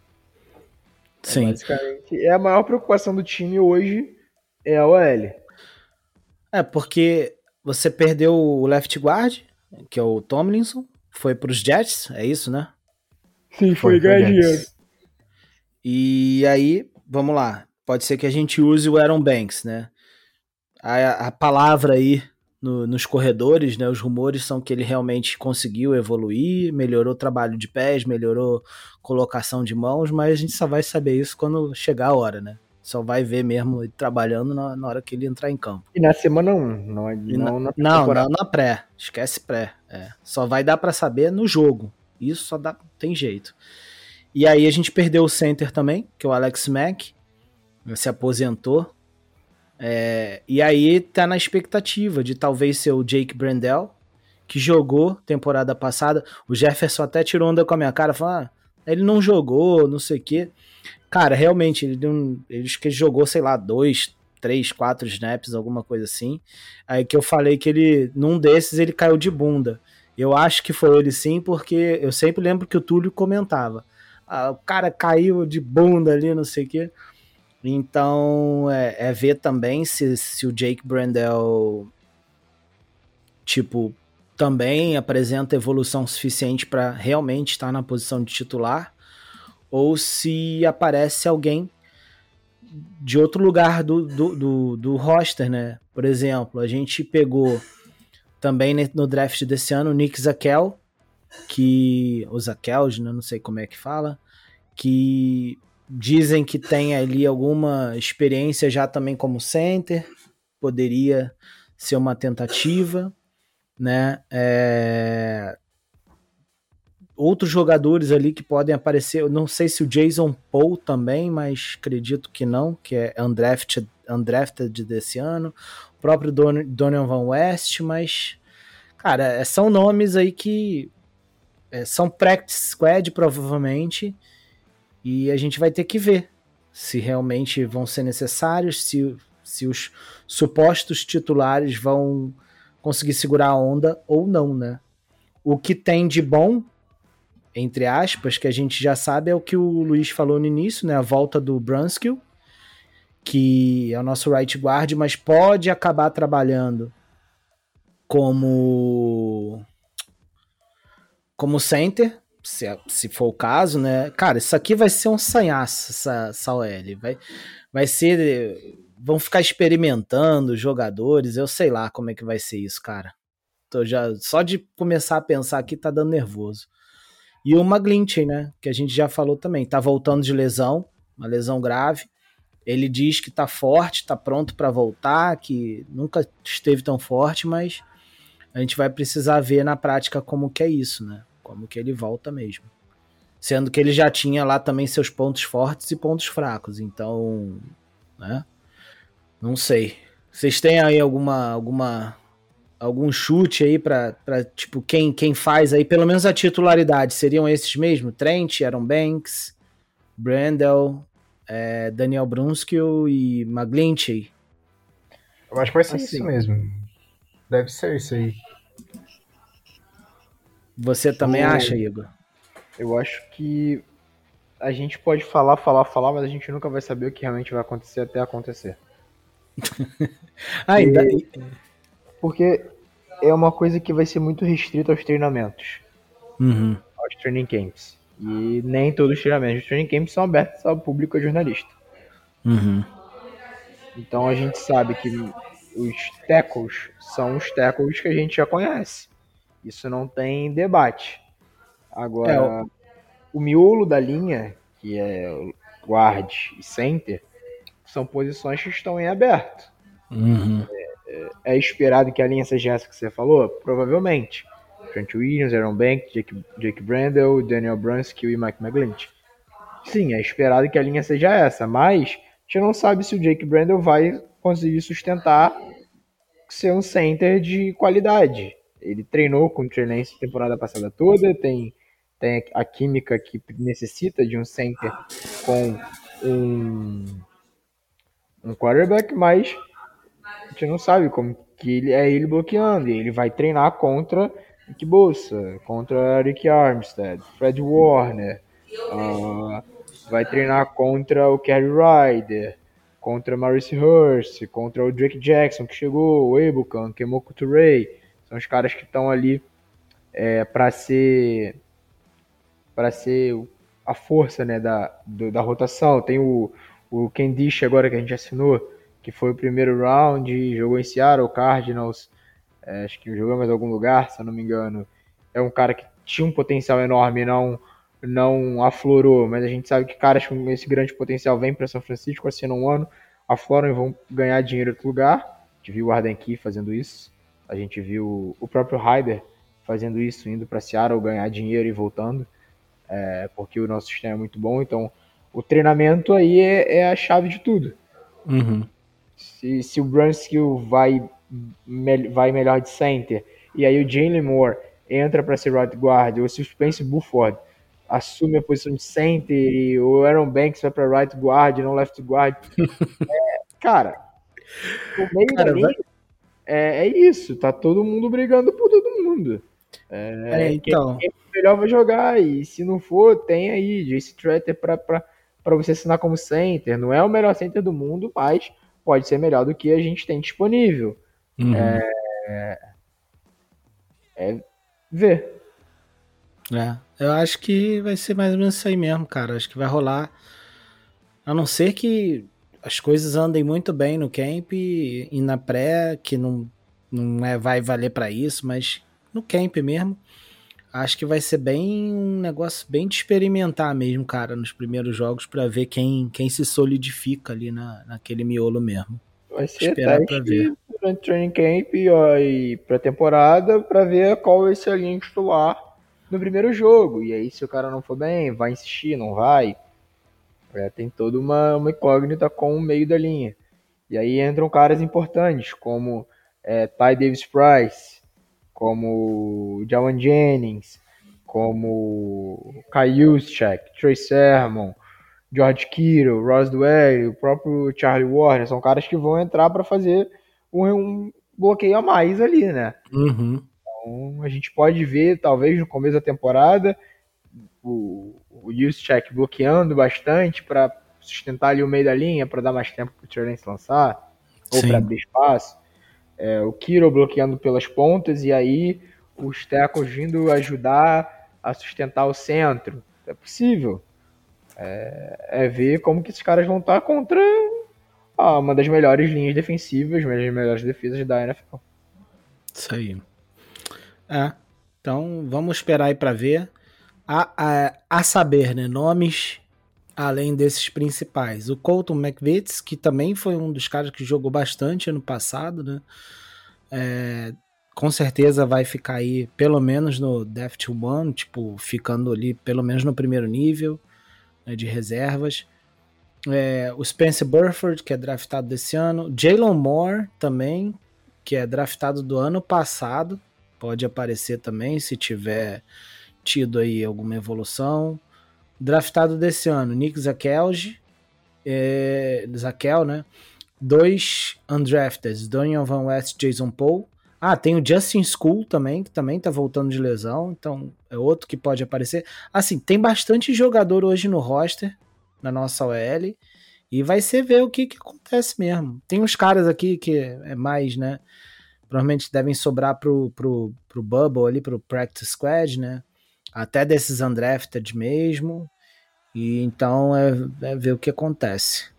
É Sim. basicamente. É a maior preocupação do time hoje é a O L. É, porque você perdeu o left guard, que é o Tomlinson, foi pros Jets, é isso, né? Sim, Foi, foi Jets. E aí, vamos lá. Pode ser que a gente use o Aaron Banks, né? A, a palavra aí no- nos corredores, né? Os rumores são que ele realmente conseguiu evoluir, melhorou o trabalho de pés, melhorou colocação de mãos, mas a gente só vai saber isso quando chegar a hora, né? Só vai ver mesmo ele trabalhando na, na hora que ele entrar em campo. E na semana um, não é E não, na- na não, temporada. não na pré. Esquece pré. É. Só vai dar pra saber no jogo. Isso só dá, tem jeito. E aí a gente perdeu o center também, que é o Alex Mack, se aposentou. É, e aí tá na expectativa de talvez ser o Jake Brendel, que jogou temporada passada. O Jefferson até tirou onda com a minha cara, falando, ah, ele não jogou, não sei o quê. Cara, realmente, ele, não, ele, acho que ele jogou, sei lá, dois, três, quatro snaps, alguma coisa assim. Aí que eu falei que ele, num desses, ele caiu de bunda. Eu acho que foi ele sim, porque eu sempre lembro que o Túlio comentava. Ah, o cara caiu de bunda ali, não sei o quê. Então, é, é ver também se, se o Jake Brendel, tipo, também apresenta evolução suficiente para realmente estar na posição de titular, ou se aparece alguém de outro lugar do, do, do, do roster, né? Por exemplo, a gente pegou também no draft desse ano o Nick Zakel, que, o Zakels, né? Não sei como é que fala, que dizem que tem ali alguma experiência já também como center, poderia ser uma tentativa, né? É... Outros jogadores ali que podem aparecer, eu não sei se o Jason Paul também, mas acredito que não, que é undrafted, undrafted desse ano, o próprio Don, Donovan West, mas, cara, são nomes aí que é, são practice squad provavelmente, e a gente vai ter que ver se realmente vão ser necessários, se, se os supostos titulares vão conseguir segurar a onda ou não, né? O que tem de bom, entre aspas, que a gente já sabe é o que o Luiz falou no início, né? A volta do Brunskill, que é o nosso right guard, mas pode acabar trabalhando como como center, se, se for o caso, né? Cara, isso aqui vai ser um sanhaço, essa, essa O L. Vai, vai ser... Vão ficar experimentando os jogadores, eu sei lá como é que vai ser isso, cara. Tô já, só de começar a pensar aqui tá dando nervoso. E o McGlinchey, né? Que a gente já falou também, tá voltando de lesão, uma lesão grave. Ele diz que tá forte, tá pronto para voltar, que nunca esteve tão forte, mas a gente vai precisar ver na prática como que é isso, né? Como que ele volta mesmo. Sendo que ele já tinha lá também seus pontos fortes e pontos fracos, então, né? Não sei. Vocês têm aí alguma, alguma, algum chute aí pra, pra tipo, quem, quem faz aí, pelo menos a titularidade, seriam esses mesmo? Trent, Aaron Banks, Brandel, é, Daniel Brunskill e McGlinchey? Eu acho que vai ser Assim. isso mesmo. Deve ser isso aí. Você também Eu- acha, Igor? Eu acho que a gente pode falar, falar, falar, mas a gente nunca vai saber o que realmente vai acontecer até acontecer. Ah, ainda... Porque é uma coisa que vai ser muito restrita aos treinamentos, Uhum. aos training camps. E nem todos os treinamentos. Os training camps são abertos ao público e ao jornalista. Uhum. Então a gente sabe que os tackles são os tackles que a gente já conhece. Isso não tem debate. Agora, É, o- o miolo da linha, que é o guard e center, são posições que estão em aberto. Uhum. É esperado que a linha seja essa que você falou? Provavelmente. Trent Williams, Aaron Banks, Jake, Jake Brandel, Daniel Brunskill e Mike McGlinchey. Sim, é esperado que a linha seja essa, mas a gente não sabe se o Jake Brandel vai conseguir sustentar ser um center de qualidade. Ele treinou com o Trey Lance a temporada passada toda, tem, tem a química que necessita de um center com um, um quarterback, mas a gente não sabe como que ele é ele bloqueando. E ele vai treinar contra Nick Bosa, contra Rick Armstead, Fred Warner, uh, vai treinar contra o Kerry Ryder, contra Maurice Hurst, contra o Drake Jackson que chegou, o Ebukan, Kemoko Touré. São os caras que estão ali é, para ser para ser a força, né, da, do, da rotação. Tem o, o Kendish agora que a gente assinou, que foi o primeiro round, jogou em Seattle, Cardinals, é, acho que jogou em mais algum lugar, se eu não me engano. É um cara que tinha um potencial enorme, não não aflorou, mas a gente sabe que caras com esse grande potencial vêm para São Francisco, assinam um ano, afloram e vão ganhar dinheiro em outro lugar. A gente viu o Arden Key fazendo isso, a gente viu o próprio Ryder fazendo isso, indo para Seattle ganhar dinheiro e voltando, é, porque o nosso sistema é muito bom. Então o treinamento aí é, é a chave de tudo. Uhum. Se, se o Brunskill vai, me, vai melhor de center, e aí o Jalen Moore entra para ser right guard, ou se o Spence Buford assume a posição de center, e o Aaron Banks vai para right guard, não left guard. É, cara, o meio Cara, da linha vai- é, é isso, tá todo mundo brigando por todo mundo. É, É, então, quem melhor vai jogar, e se não for, tem aí Jace Tretter para você assinar como center. Não é o melhor center do mundo, mas pode ser melhor do que a gente tem disponível. uhum. É ver. É, eu acho que vai ser mais ou menos isso aí mesmo, cara. Acho que vai rolar. A não ser que as coisas andem muito bem no camp e, e na pré, que não, não é, vai valer pra isso, mas no camp mesmo, acho que vai ser bem um negócio bem de experimentar mesmo, cara, nos primeiros jogos pra ver quem, quem se solidifica ali na, naquele miolo mesmo. Vai ser Esperar pra teste ver. durante o training camp ó, e pré-temporada para ver qual vai ser a linha titular no primeiro jogo. E aí, se o cara não for bem, vai insistir, não vai. É, tem toda uma, uma incógnita com o meio da linha. E aí entram caras importantes, como é, Ty Davis Price, como Jawan Jennings, como Kai Juszczyk, Trey Sermon, George Kittle, Ross Dwyer, o próprio Charlie Warner. São caras que vão entrar para fazer um, um bloqueio a mais ali, né? Uhum. Então, a gente pode ver, talvez, no começo da temporada, o, o Juszczyk bloqueando bastante para sustentar ali o meio da linha, para dar mais tempo para o Trey Lance lançar, ou Sim. para abrir espaço. É, o Kittle bloqueando pelas pontas, e aí os tackles vindo ajudar a sustentar o centro. É possível. É, é ver como que esses caras vão estar contra ah, uma das melhores linhas defensivas, uma das melhores defesas da N F L. Isso aí. É, então vamos esperar aí pra ver. A, a, a saber, né, nomes além desses principais. O Colton McVitz, que também foi um dos caras que jogou bastante ano passado, né? É, com certeza vai ficar aí pelo menos no Draft One, tipo, ficando ali pelo menos no primeiro nível, né, de reservas. É, o Spencer Burford, que é draftado desse ano. Jalen Moore também, que é draftado do ano passado. Pode aparecer também, se tiver tido aí alguma evolução. Draftado desse ano, Nick Zakelj, é, Zakel, né? Dois undrafted, Daniel Van West, Jason Paul. Ah, tem o Justin School também, que também tá voltando de lesão, então é outro que pode aparecer. Assim, tem bastante jogador hoje no roster, na nossa O L, e vai ser ver o que, que acontece mesmo. Tem uns caras aqui que é mais, né? Provavelmente devem sobrar pro, pro, pro Bubble ali, pro Practice Squad, né? Até desses undrafted mesmo. E então é, é ver o que acontece.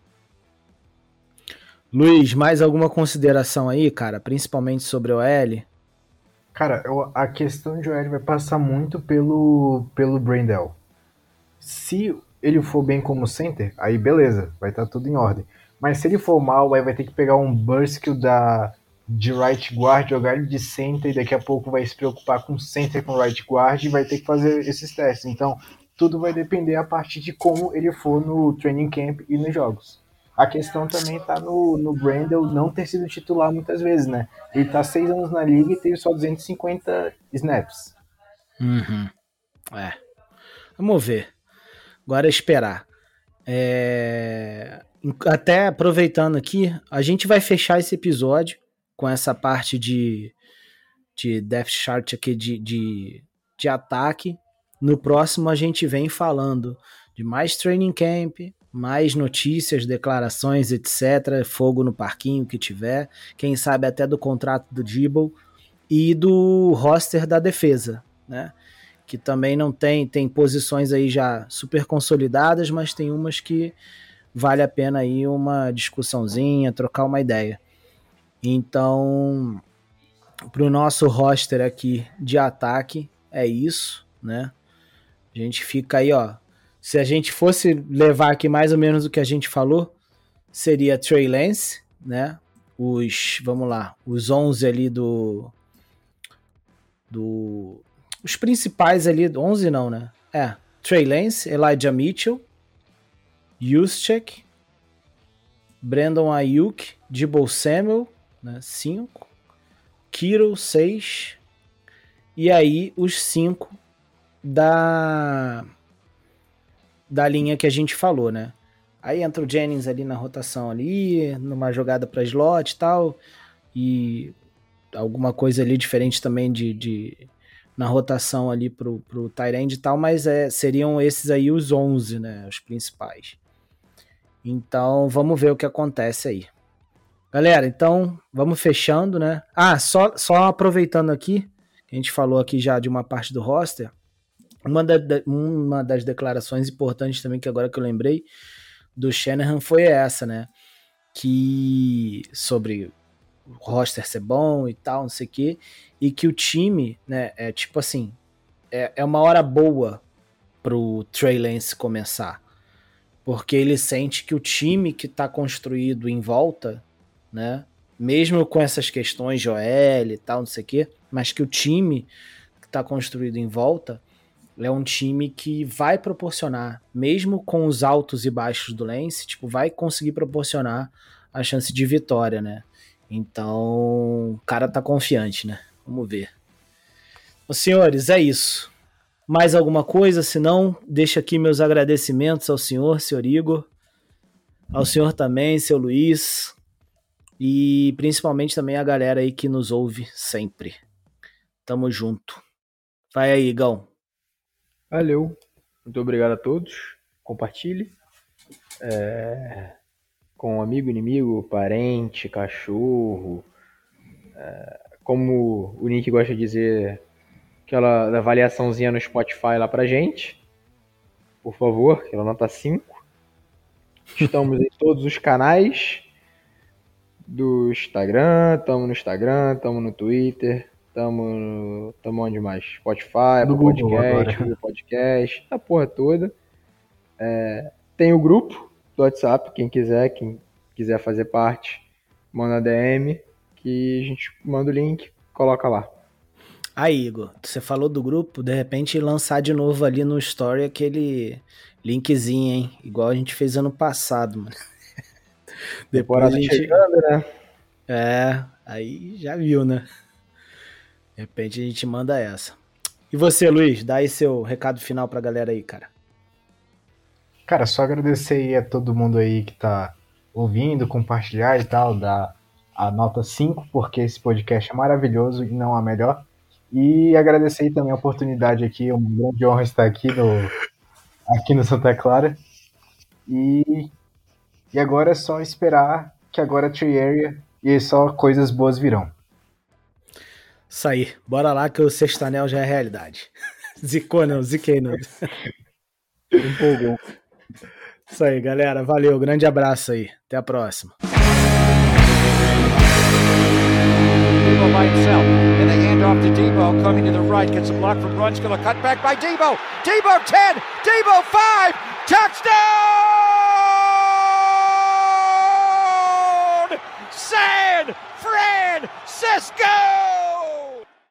Luiz, mais alguma consideração aí, cara? Principalmente sobre o O L? Cara, eu, a questão de O L vai passar muito pelo, pelo Brandel. Se ele for bem como center, aí beleza, vai estar tudo em ordem. Mas se ele for mal, aí vai ter que pegar um Burskill da, de right guard, jogar ele de center, e daqui a pouco vai se preocupar com center com right guard e vai ter que fazer esses testes. Então, tudo vai depender a partir de como ele for no training camp e nos jogos. A questão também está no, no Brandel não ter sido titular muitas vezes, né? Ele está seis anos na liga e teve só duzentos e cinquenta snaps. Uhum. É. Vamos ver. Agora é esperar. É... Até aproveitando aqui, a gente vai fechar esse episódio com essa parte de, de depth chart aqui de, de, de ataque. No próximo a gente vem falando de mais training camp, mais notícias, declarações, etcétera. Fogo no parquinho que tiver. Quem sabe até do contrato do Dibble e do roster da defesa, né? Que também não tem, tem posições aí já super consolidadas, mas tem umas que vale a pena aí uma discussãozinha, trocar uma ideia. Então, para o nosso roster aqui de ataque, é isso, né? A gente fica aí, ó. Se a gente fosse levar aqui mais ou menos o que a gente falou, seria Trey Lance, né? Os, vamos lá, os onze ali do... do os principais ali, onze não, né? É, Trey Lance, Elijah Mitchell, Juszczyk, Brandon Ayuk, Deebo Samuel, né? cinco, Kittle, seis, e aí os cinco da da linha que a gente falou, né? Aí entra o Jennings ali na rotação ali, numa jogada para slot e tal, e alguma coisa ali diferente também de, de na rotação ali pro, pro tight end e tal, mas é, seriam esses aí os onze, né? Os principais. Então, vamos ver o que acontece aí. Galera, então, vamos fechando, né? Ah, só, só aproveitando aqui, a gente falou aqui já de uma parte do roster, uma, da, uma das declarações importantes também, que agora que eu lembrei, do Shanahan foi essa, né? Que sobre o roster ser bom e tal, não sei o quê, e que o time, né, é tipo assim, é, é uma hora boa pro Trey Lance começar, porque ele sente que o time que tá construído em volta, né, mesmo com essas questões de O L e tal, não sei o quê, mas que o time que tá construído em volta é um time que vai proporcionar, mesmo com os altos e baixos do Lance, tipo, vai conseguir proporcionar a chance de vitória, né? Então, o cara tá confiante, né? Vamos ver. Os senhores, é isso. Mais alguma coisa? Se não, deixa aqui meus agradecimentos ao senhor, senhor Igor, ao senhor também, seu Luiz, e principalmente também a galera aí que nos ouve sempre. Tamo junto. Vai aí, Igão. Valeu. Muito obrigado a todos. Compartilhe. É... com amigo, inimigo, parente, cachorro. É... como o Nick gosta de dizer, aquela avaliaçãozinha no Spotify lá pra gente. Por favor, aquela nota cinco. Estamos em todos os canais do Instagram. Estamos no Instagram, estamos no Twitter. Estamos tamo onde mais? Spotify, Apple Podcast, Google Podcast, a porra toda. É, tem o grupo do WhatsApp, quem quiser, quem quiser fazer parte, manda D M, que a gente manda o link, coloca lá. Aí, Igor, você falou do grupo, de repente lançar de novo ali no Story aquele linkzinho, hein? Igual a gente fez ano passado, mano. Depois a gente... chegando, né? É, aí já viu, né? De repente a gente manda essa. E você, Luiz, dá aí seu recado final pra galera aí, cara. Cara, só agradecer aí a todo mundo aí que tá ouvindo, compartilhar e tal, dar a nota cinco, porque esse podcast é maravilhoso e não a melhor. E agradecer aí também a oportunidade aqui, é uma grande honra estar aqui no, aqui no Santa Clara. E, e agora é só esperar que agora é Tree Area e só coisas boas virão. Isso aí, bora lá que o sexto anel já é realidade. Zicou não, ziquei não. Empolgou. Isso aí, galera, valeu, grande abraço aí, até a próxima. Debo by himself, and they hand off to Debo, coming to the right, gets a block from Brunskill, a cut back by Debo, Debo ten, Debo five, touchdown! San Francisco!